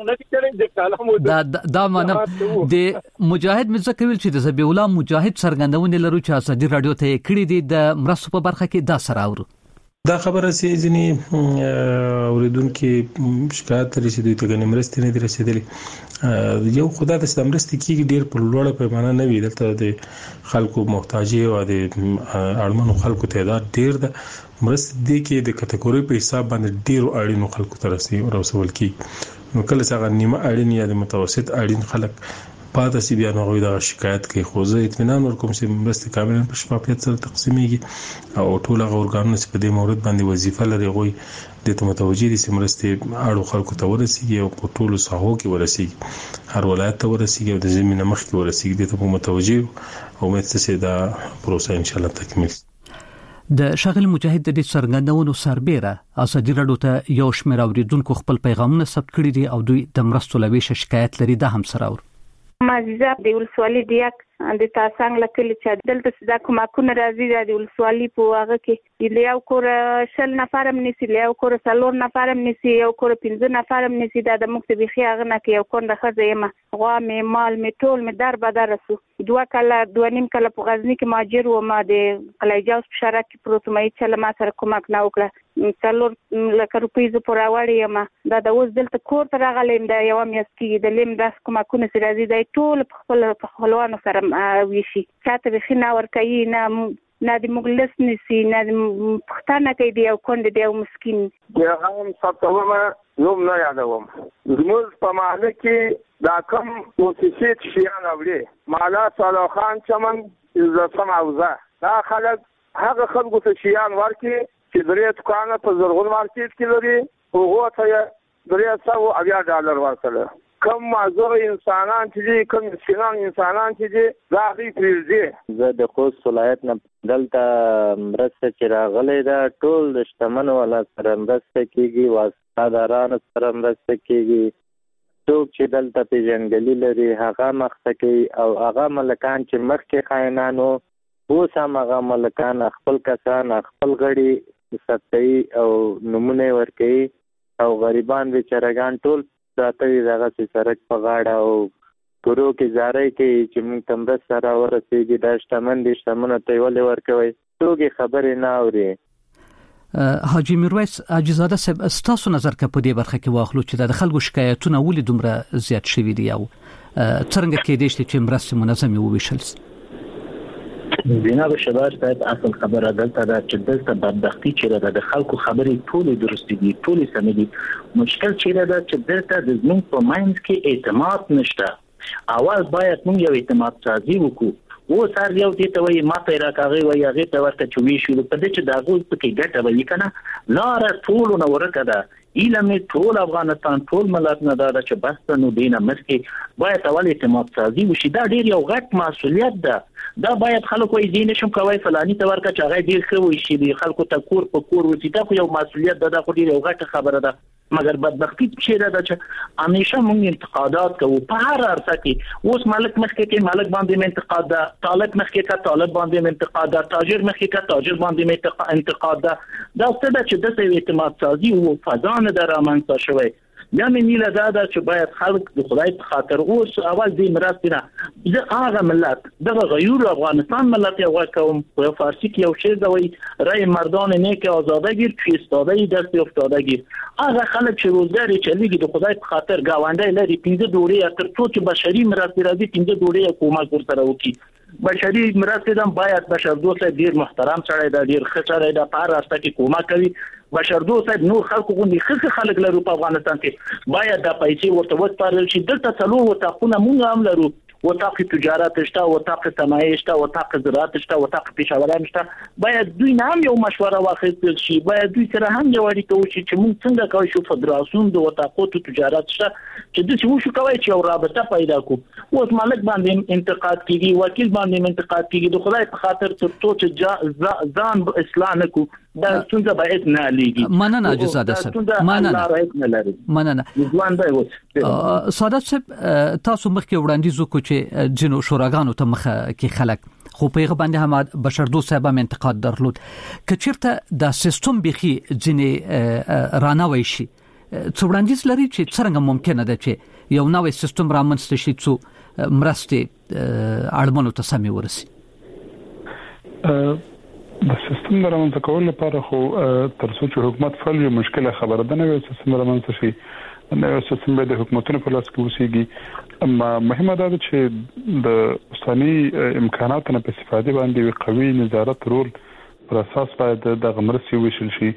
زب دا دا منم د مجاهد مزه کول چې د زبی الله مجاهد سرګندونه لرو چې اسدي رادیو ته کړی دي د مرسته په برخه کې دا سره اورو دا خبره سي ځنی اوریدونکو شکایت لري چې دوی ته غنی مرستې نه دي رسیدلې یو خدای د سمرستې کې ډیر په لوړه پیمانه نه وی دلته د خلکو محتاجي او د اړمنو خلکو تعداد ډیر ده مرستې دي کې د کټګوري په حساب باندې ډیر اړینو خلکو ته رسي او رسول کی نو کله څنګه نیمه اړین یا د متوسط اړین خلک پاتې سی بیا نو دا شکایت کوي خو زه اطمینان ورکوم چې مرستې کاملا په شفافیت سره تقسیمېږي او ټول هغه اورګانونه چې په دې مورد باندې وظیفه لري غوي د متوجي دي چې مرستې اړو خلکو ته ورسیږي او په ټولو ساحو کې ورسیږي هر ولایت ته ورسیږي او د زمينه مخ کې ورسیږي د ته متوجي او مې څه دا پروسه ان شاء الله تکمیل د شغل مجاهد د سرګندونو سربېره اسدي رادیو ته یو شمېر اوریدونکو خپل پیغامونه ثبت کړي دي او دوی د مرستو لويشه شکایت لري دا هم سره اور مازیزه د ولسوالۍ د یک د تاسنګ لکه چې دلته صدا کومه کو ناراضي د ولسوالۍ په هغه کې د یو کور شل نفرم نسی یو کور سلور نفرم نسی یو کور پنځه نفرم نسی د مکتبي خي هغه نه کې یو کور د خزه یم غوا مې مال مې ټول مې در بدر رسو دوه کله دوه نیم کله په غزنی کې ماجر و ما د قلایجاوس په شارع کې پروت مې چې ما سره کومک نه وکړه سلور لکه روپۍ ز پورا وړي یم دا د اوس دلته کور ته راغلم د یو میاس کې د لیم داس کومکونه سره راځي د ټول په خپل په خپلوانو سره ویشي چاته به خنا ور کوي نه نه د مغلس نسی نه پښتانه کوي دی او کند دی او مسكين یا هم ستومه نوم نه یادوم زموږ په محله کې دا کوم موسیقي شیان اوري مالا صالح خان چمن عزت سماوزه دا خلک هغه خلکو ته شیان ورکي چې درې دکانه په زرغون مارکیټ کې لري هغه ته درې سو اویا ډالر ورکړل کوم معذور انسانان چې کوم مسکینان انسانان چې دا غي پریږدي زه د خوست ولایت نه دلته مرسته چې راغلې ده ټول د شتمنو ولا سره مرسته کیږي واسطادارانو سره مرسته کیږي څوک چې دلته پیژنګلي لري هغه مخته کوي او هغه ملکان چې مخکې خاینانو اوس هم هغه ملکان خپل کسان خپل غړي ستایي او نمونه ورکوي او غریبان بیچارهګان ټول ساتي دغه سرک په غاړه او ګورو کې زارای کې چې موږ تم بس سره ورسېږي د شتمن دي شتمن ته ولې ورکوي ټوګي خبرې نه اوري حاجی میرویس عجزاده صاحب تاسو نظر کړئ په دې برخه کې واخلو چې د خلکو شکایتونه ولې دومره زیات شوي دي او څنګه کې دي چې مرسته منظمه وویشل بنا به شباب صاحب اصل خبره دلته دا چې دلته بدبختی چې د خلکو خبرې ټولې درست دي ټولې سم دي مشکل چې دا چې دلته د زموږ په ماینډ کې اعتماد نشته اول باید موږ یو اعتماد سازي وکړو و سر یو دې ته وایي ما ته راکاږي وایي هغه ته ورته چوي شو په دې چې دا غوښ کې ګټه ولي کنه لار ټول نو ورکه ده ایله ټول افغانستان ټول ملت نه دا چې بس نو دینه مسکه باید اول اعتماد سازي وشي دا ډیر یو غټ مسؤلیت ده دا باید خلکو یې دین شم کوي فلاني ته ورکه چې هغه ډیر خو شي دی خلکو ته کور په کور وځي دا خو یو مسؤلیت ده دا خو ډیر یو غټه خبره ده مګر بدبختی چې دا چې همیشه موږ انتقادات کوو په هر ارڅ کې اوس مالک مخکې کې مالک باندې انتقاد ده طالب مخکې کا طالب باندې انتقاد ده تاجر مخکې کا تاجر باندې انتقاد ده دا څه ده چې د اعتماد سازي او فضا نه درامنځته شوی بیا مې نیله دا ده چې باید خلک د خدای په خاطر اوس اول دې مرستې نه زه هغه ملت دغه غیور افغانستان ملت یو قوم په فارسی کې یو شعر دی رای مردان نیک آزاده گیر که ایستاده دست افتاده گیر هغه خلک چې روزګاری چلیږي د خدای په خاطر گاونډي لري پنځه ډوړې تر څو چې بشري مرستې راځي پنځه ډوړې کومک ورسره وکړي بشري مرستې هم باید بشر دوست ډیر محترم سره دا ډیر ښه سره دا په راسته کې کومک کوي بشر دوست نور خلکو غوندي ښه خلک لرو په افغانستان کې باید د پیسې ورته وسپارل شي دلته څلور وتاقونه مونږ هم لرو وتاق تجارت شته وتاق صنایع شته وتاق زراعت شته وتاق پیشاوران شته باید دوی نه هم یو مشوره واخیستل شي باید دوی سره هم یو اړیکه وشي چې موږ څنګه کوي شو فدراسیون د وتاقو تجارت شته چې د څه شو کوي چې یو رابطه پیدا کو اوس مالک باندې انتقاد کیږي وکیل باندې انتقاد کیږي د خدای په خاطر تر څو چې ځان اصلاح نکو دا څنګه باید نه لیږي مننه اجازه ده مننه مننه ځوان دی اوس ساده صاحب تاسو مخکې وړاندیز وکړو چې جنو شوراګانو ته مخه کې خلک خو په هغه باندې هم بشردو صاحب هم انتقاد درلود کچیرته د سیستم بخي جنې رانوي شي څو وړاندیز لري چې څنګه ممکنه ده چې یو نوې سیستم رامنځته شي څو مرستې اړمنو ته سمې ورسي د سیستم رامنځته کول لپاره خو تر څو چې حکومت فعال وي مشکله خبره ده نه وي سیستم رامنځته شي نو سیستم به د حکومتونو په لاس کې وسیږي اما مهمه ده چې د اوسنی امکاناتو په استفاده باندې قوي نظارت رول پر اساس باید د غمرسي وشل شي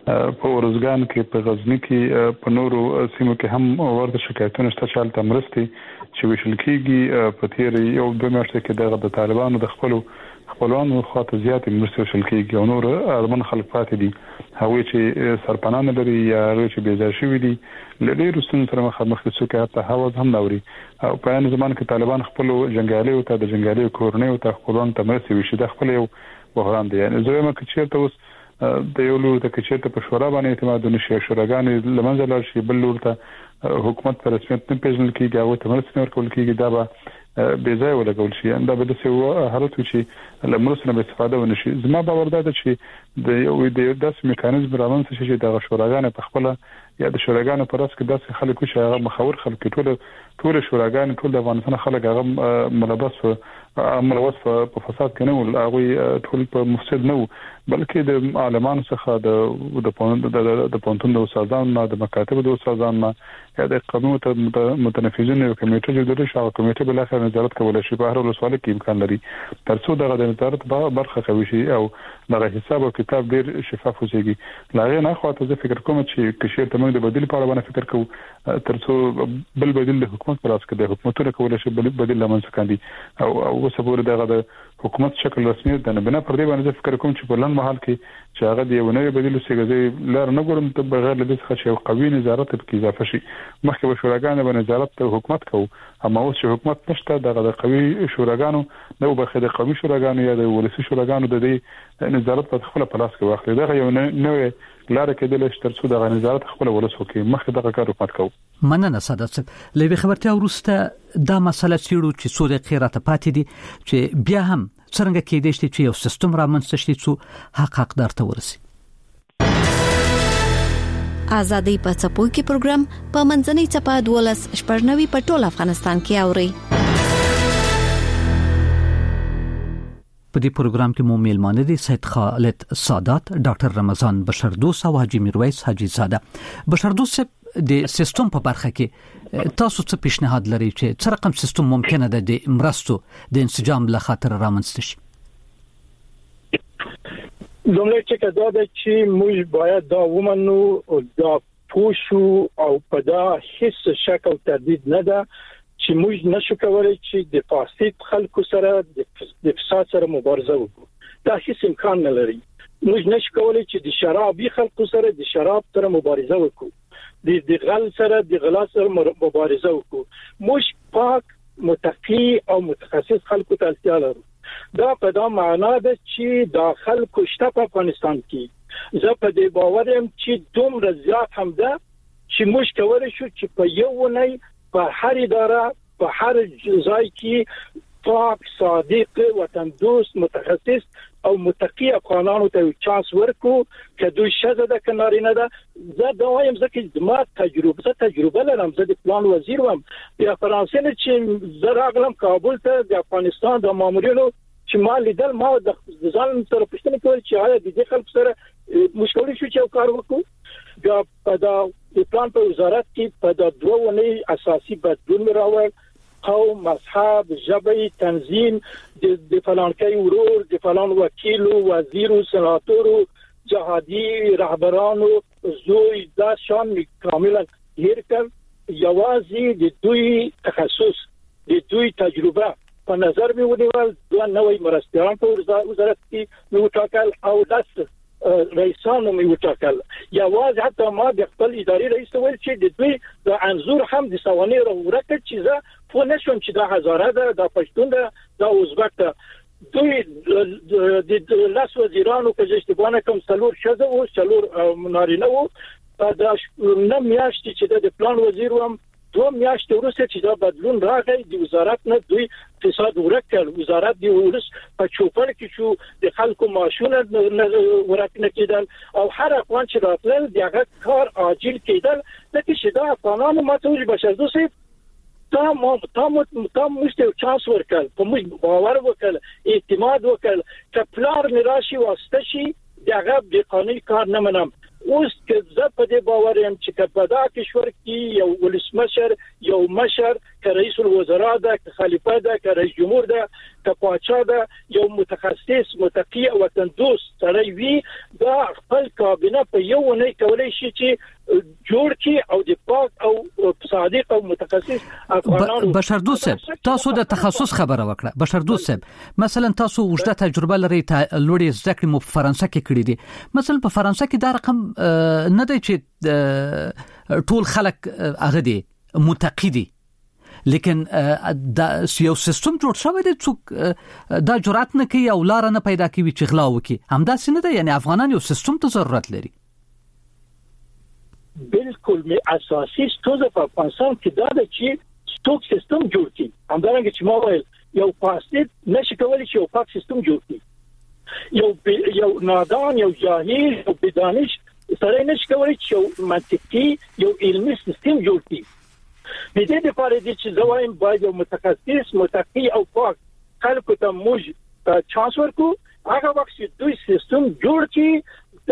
په ورزګان کې په غزنی کې په نورو سیمو کې هم ورته شکایتونه شته چې حالت مرستي چې وشل کېږي په تیر یو دوه میاشتې کې د طالبانو د خپل خپلوانو خاطر زیات مرستي وشل کېږي او نور ارمن خلک پاتې دي هغه چې سرپنان لري یا هغه چې بیځای شوی دي لدې رسن سره مخامخ څو کې ته هواز هم نوري او په ان زمان کې طالبان خپل جنگالي او ته د جنگالي کورنۍ او ته خپلوان ته مرستي وشي د خپل یو بحران دی یعنی زه ما کې چیرته اوس د یو لور ته چې په شورا باندې اعتماد نشي شوراګان لمنځه لار شي بل لور ته حکومت پر رسمیت نه پیژنل کیږي او ته مرستي ورکول کیږي دا به بې ځای ولګول شي دا به د څه حالت چې لمرسنه به استفاده ونشي زما باور ده چې د یو د داس میکانیزم رامنځته شي د شوراګان په خپل یا د شوراګان په راس کې داسې خلک چې هغه مخاور خلک ټول ټول شوراګان ټول د افغانستان خلک هغه ملبس ملوث په فساد کې نه هغه ټول په مفسد نه بلکې د عالمانو څخه د د د پونتون د استادانو د مکاتب د استادانو یا د قانون متنفذین یو کمیټه جوړه شو کمیټه بل اخر نظارت کولای شي په هر ولسوالۍ کې امکان لري ترڅو دغه د نظارت برخه کوي شي او دغه حساب او کتاب ډیر شفاف وسیږي لاغه نه خو ته فکر کوم چې کشیر ته موږ د بدیل په اړه باندې فکر کوو ترڅو بل بدیل د حکومت پر اساس د حکومتونو کولای شي بل بدیل لمنځه کاندي او او سپور دغه د حکومت شکل رسمي ده نه بنا پر دې باندې فکر کوم چې په لن محل کې چې هغه دی ونه بدیل وسیږي لار نه ګورم ته بغیر له دې څخه چې قوي نظارت کې اضافه شي مخکې به شوراګان به نظارت ته حکومت کوي اما اوس چې حکومت نشته دغه قوي شوراګانو نو به خدای قوي شوراګانو یا د ولسی شوراګانو د دې نظارت په خپل پلاس کې واخلي دغه یو نوې لار کې د لښتر څو دغه نظارت خپل ولسو کې مخکې دغه کار حکومت کوي مننه سادات لوي خبرتیا ورسته دا مسله چیرو چې څو د خیرات پاتې دي چې بیا هم څنګه کېدې چې یو سیستم رامنځته شي چې حق حقدار ته ورسي ازادي په څپو کې پروګرام په منځنۍ چپا دولس شپږنوي په ټول افغانستان کې اوري په دې پروګرام کې مو میلمانه دي سید خالد سادات ډاکټر رمضان بشردوس او حاجی میرویس حاجی زاده بشردوس د سیستم په برخه کې تاسو څه پیشنهاد لرئ چې څه رقم سیستم ممکنه ده د مرستو د انسجام له خاطر رامنځته شي دومره چې کدا ده چې موږ باید دا ومنو او دا پوښو او په دا هیڅ شک او تردید نه ده چې موږ نشو کولای چې د فاسد خلکو سره د فساد سره مبارزه وکړو دا هیڅ امکان نه لري موږ نشو کولای چې د شرابي خلکو سره د شراب سره مبارزه وکړو د د غل سره د غلا سره مبارزه وکړو موږ پاک متقی او متخصص خلکو ته اړتیا لرو دا په دا معنا ده چې داخل کوشته په افغانستان کې زه په دې باور یم چې دومره زیات هم ده چې موږ کولای شو چې په یو ونی په هر اداره په هر ځای کې پاک صادق وطن دوست متخصص او متقی افغانانو ته چانس ورکو چې دوی شزه د کنارینه ده. زه دا وایم ځکه ما تجربه زه تجربه لرم، زه د پلان وزیر وم د فرانسې نه چې زه راغلم کابل ته د افغانستان د مامورینو چې ما لیدل، ما د ځان سره پوښتنه کول چې آیا د دې خلکو سره مشکل شو چې یو کار وکړو. دا په د پلان په وزارت کې په د دوه ونې اساسي بدلون راوړ، قوم، مذهب، ژبه، تنظیم، د فلانکي ورور، د فلان وکیل، وزیر، سناتور، جهادي رهبرانو زوی دا شان کاملا هیر کړ. یوازې د دوی تخصص، د دوی تجربه په نظر مې ونیول. دوه نوې مرستيان په وزارت کې مې وټاکل او داس رئیسانو مې وټاکل. یوازې حتی ما د خپل اداري رئیس ویل چې د دوی د انزور هم د سواني ورکړ چې زه په نشم چې دا هزاره ده، دا پښتون ده، دا ازبک ده. دوی د لاس وزیرانو په اشتباه کوم څلور شزه او څلور نارینه وو. دا نه میاشتې چې د پلان وزیر وم، دوه میاشتې وروسته چې دا بدلون راغی د وزارت نه دوی اقتصاد ورکړ. وزارت دی ولس په چوپړ کې شو، د خلکو معاشونه ورکړه کېدل او هر افغان چې راتلل دغه کار عاجل کېدل. لکه چې دا افغانانو ماته بشر دوسه تا مو تا مو تا مشته چانس ورکړ، په موږ باور وکړ، اعتماد وکړ چې پلان میراشي واسطه شي دغه د قانوني کار نه منم. اوس چې زه په دې باور یم چې په دا کشور کې یو ولسمشر، یو مشر، که رئیس الوزرا ده، که خلیفہ ده، که رئیس جمهور ده، که پاچا ده، یو متخصص متقی او وطن دوست سړی وي، دا خپل کابینه په یو نه کولای شي چې جوړ کی او د پاک او صادق او متخصص افغانانو. بشردوست صاحب تاسو د تخصص خبره وکړه. بشردوست صاحب مثلا تاسو وجده تجربه لري، لوړې زده کړې مو په فرانسه کې کړې دي. مثلا په فرانسه کې دا رقم نه دی چې ټول خلک هغه دي متقی دي، لیکن دا یو سیستم جوړ شوی دی څوک دا جرأت نه کوي او لار نه پیدا کوي چې غلا وکړي. همدا څنګه ده؟ یعنی افغانان یو سیستم ته ضرورت لري. بالکل می اساسي ستوزه په افغانستان کې دا ده چې ستوک سیستم جوړ کړي. همدارنګه چې ما ویل یو فاسد نشي کولای چې یو پاک سیستم جوړ کړي. یو یو نادان، یو جاهل، یو بدانش سره نشي کولای چې یو منطقي، یو علمي سیستم جوړ کړي. د دې لپاره چې زوایم باید یو متخصص، متقی او پاک خلکو ته موږ چانس ورکو. هغه وخت چې دوی سیستم جوړ کړي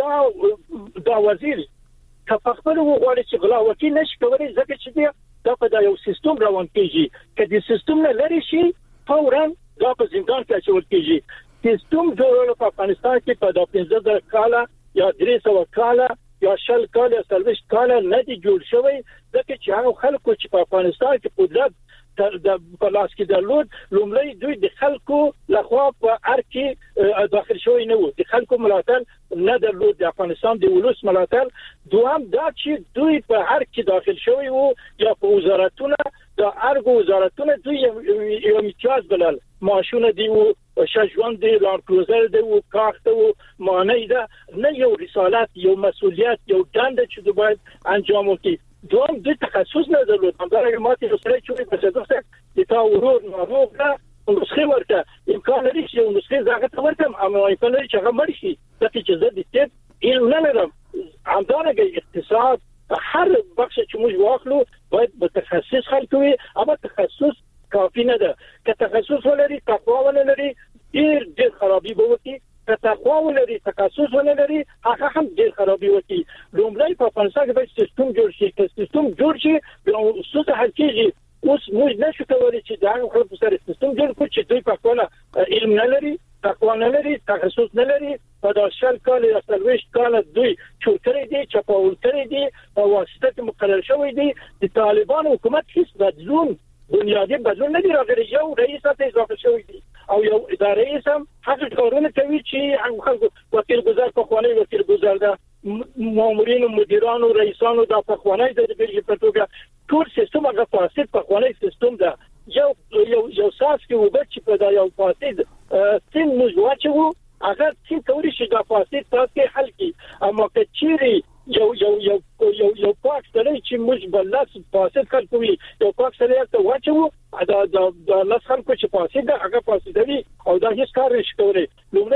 دا دا وزیر که په خپل وغواړي چې غلا وکړي نشي کولای، ځکه چې دا په دا یو سیستم روان کېږي. که د سیستم نه لري شي فورا دا په زندان کې اچول کېږي. سیستم جوړول په افغانستان کې په دا پنځه زره کاله یا درې سوه کاله یا شل کاله یا څلوېښت کاله نه دی جوړ شوی، ځکه چې هغه خلکو چې په افغانستان کې قدرت د په لاس کې درلود، لومړی دوی د خلکو لخوا په هر کې داخل شوی نه وو، د خلکو ملاتړ نه درلود، د افغانستان د ولس ملاتړ. دوام دا چې دوی په هر کې داخل شوی وو یا په وزارتونه، د ارګو وزارتونه دوی یو امتیاز بلل، معاشونه دی وو، شجوان دی، لان کروزر دی وو، کاخت وو، مانای ده، نه یو رسالت، یو مسئولیت، یو دنده چې دوی باید انجام وکړي. دوام د تخصص نه درلود. همدارنګه ماته یو سره چې په څه د تا ورور ناروغ ده نسخه ورته امکان لري چې یو نسخه زغه ته ورته اما امکان لري چې هغه مړ شي. ځکه چې زه د دې علم نه لرم. همدارنګه اقتصاد هر بخش چې موږ واخلو باید متخصص خلک وي، اما تخصص کافی نه ده. که تخصص ولري تقوا ولري ډیر ډیر خرابي به وکړي، که تقوا ولري تخصص ولري هغه هم ډیر خرابي وکړي. لومړی په افغانستان کې باید سیستم جوړ شي. که سیستم جوړ شي نو څه حل کېږي. اوس موږ نشو کولی چې دا خلکو سره سیستم جوړ کړو چې دوی په خپل علم نه لري، تقوا نه لري، تخصص نه لري. په دا شل کال یا څلوېښت کال دوی چور کړی دي، چپاول کړی دي، په واسطه کې مقرر شوی دي. د طالبان حکومت هیڅ بدلون، بنیادی بدلون نه دی راغلی. یو رئیس ته اضافه شوی دی او یو ادارې هم هغه کارونه کوي چې هغه خلکو وکیل گزار په خوانی وکیل گزار ده، مامورین، مدیران او رئیسانو د په خوانی د بیرګ په توګه ټول سیستم هغه فاسد په خوانی سیستم ده. یو یو یو ساس کې وبد چې په دا یو فاسد سین موږ واچو هغه څنګه کوي چې دا فاسد تاسو حل کی. اما که چیرې یو یو یو یو یو پاک سره چې موږ بلس فاسد کوي، یو پاک سره ته واچو دا دا د لاس خلکو چې فاسد هغه فاسد دي او دا هیڅ کار نشي کولای. لومړی دا چې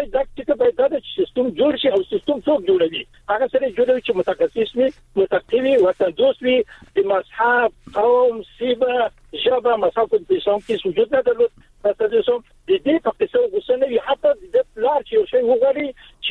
ځکه باید دا سیستم جوړ شي او سیستم څوک جوړوي هغه سره جوړوي چې متخصص وي متقوي وطن دوست وي د مذهب قوم سیمه ژبه مسافت په شام کې وجود نه درلود تاسو هم د دې په څیر غوښنه وي حتی د پلار چې شی وګوري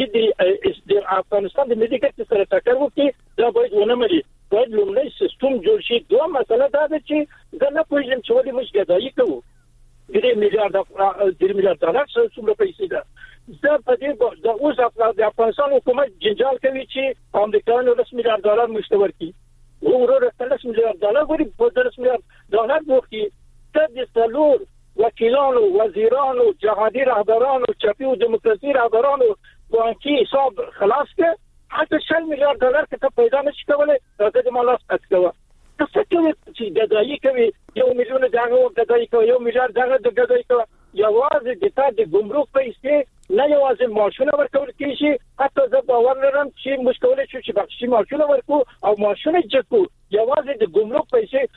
چې د افغانستان د ملي ګټې سره ټکر وکړي دا باید ونه مري باید لومړی سیستم جوړ شي دوه مسله دا ده چې دا نه پوهیږم چې ولې موږ ګډایي کوو درې میلیارډ درې میلیارډ ډالر څومره پیسې ده زه په دې د اوس د افغانستان حکومت جنجال کوي چې امریکایانو لس میلیارډ ډالر مشتور کړي ورور لس میلیارډ ډالر وري په لس میلیارډ ډالر ورکړي ته د څلور وکیلانو وزیرانو جهادي رهبرانو چپی او دیموکراسي رهبرانو بانکي حساب خلاص کړ حتی شل میلیارډ ډالر ته پیدا نشي کولای راځي د مالات اتکوا څه کوي چې ګډایي کوي یو میلیون دغه ګډایي کوي یو میلیارډ دغه د ګډایي کوي یوازې د تا د ګمرک پیسې نه یوازې معاشونه ورکول کیږي حتی زه باور لرم چې مشکل شي چې بخشي معاشونه ورکو او معاشونه جکو یوازې د ګمرک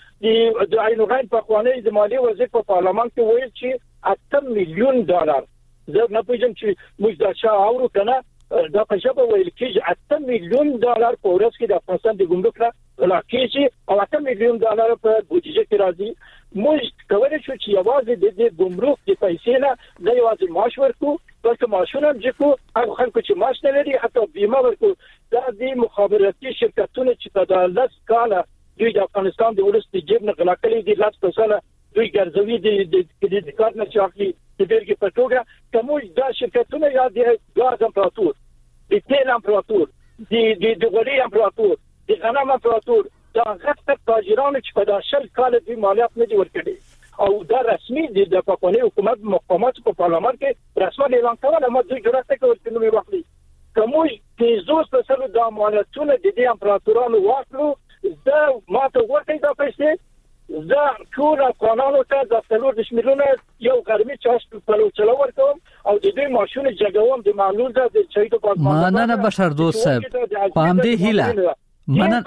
پیسې د عینوغان په خوانې د مالی وزیر په پارلمان کې ویل چې اته میلیون ډالر زه نه پېژنم چې موږ دا شا اورو کنه دا په شپه ویل کېږي اته میلیون ډالر په ورځ کې د افغانستان د ګمرک را لاکېږي او اته میلیون ډالر په بودیجه کې راځي موږ کولای شو چې یوازې د ګمرک د پیسې نه د یوازې معاش ورکو بلکې معاشونه هم جکو هغه خلکو چې معاش نه لري حتی بیمه ورکو دا د مخابراتي شرکتونو چې په دولت کاله دوی د افغانستان د ولس د جیب نه غلا کړي دي لاس په سره دوی ګرځوي د کریډټ کارت نه چاخلي د بیرګي په توګه کوم دا شرکتونه یا د غاز امپراتور د تیل امپراتور د د غوړي امپراتور د غنم امپراتور دا غټ تاجرانو چې په داشل کال د مالیات نه دی ورکړي او دا رسمي د پاکستاني حکومت مقامات په پارلمان کې رسمي اعلان کړل نو دوی جوړه کوي چې نو واخلي کومي چې زوس په سر د مالیاتونو د دې امپراتورانو واخلو زه ماته ورته دا پیسې زه ټول قانونو ته د څلور د شمیرونه یو ګرمي چاش په لور ورکوم او د دې ماشونه جګوم د معلول ده د چای ته پات مننه بشر دوست صاحب پام دې هیله مننه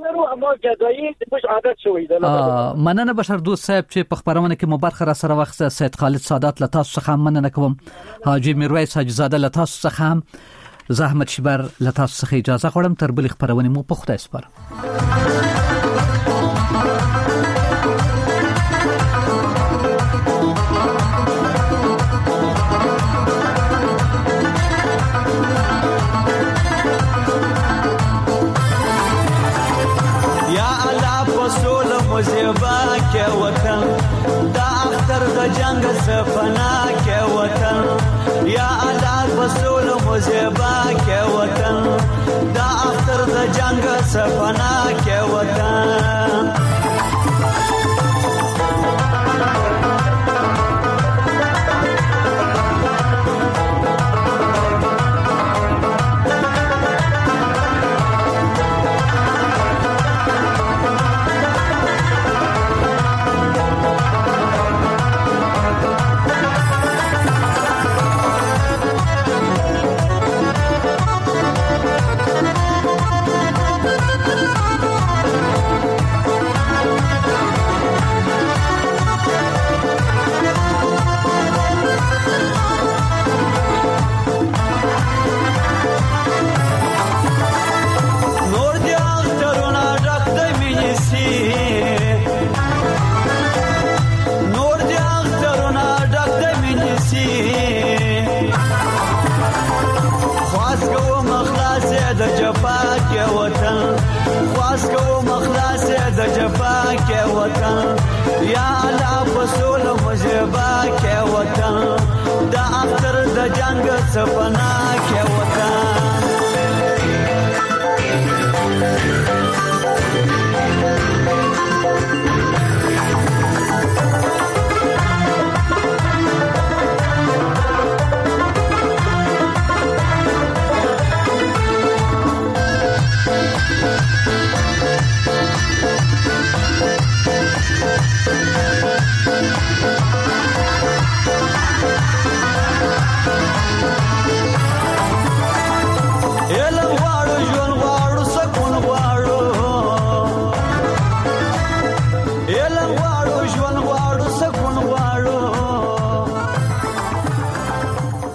مننه بشر دوست صاحب چې په خبرونه کې مبارخه را سره وخت سید خالد سادات له تاسو څخه مننه کوم حاجی میرویس حاجی زاده له تاسو څخه هم زحمت شبر له تاسو څخه اجازه غواړم تر بل خبرونه مو په خدای سپارم مزيبا کې وطن دا اختر د جنگ سفنا کې وطن یا الله رسول مزيبا کې وطن دا اختر د جنگ سفنا کې وطن یا الله رسول مزيبا کې وطن دا اختر د جنگ سپنا کې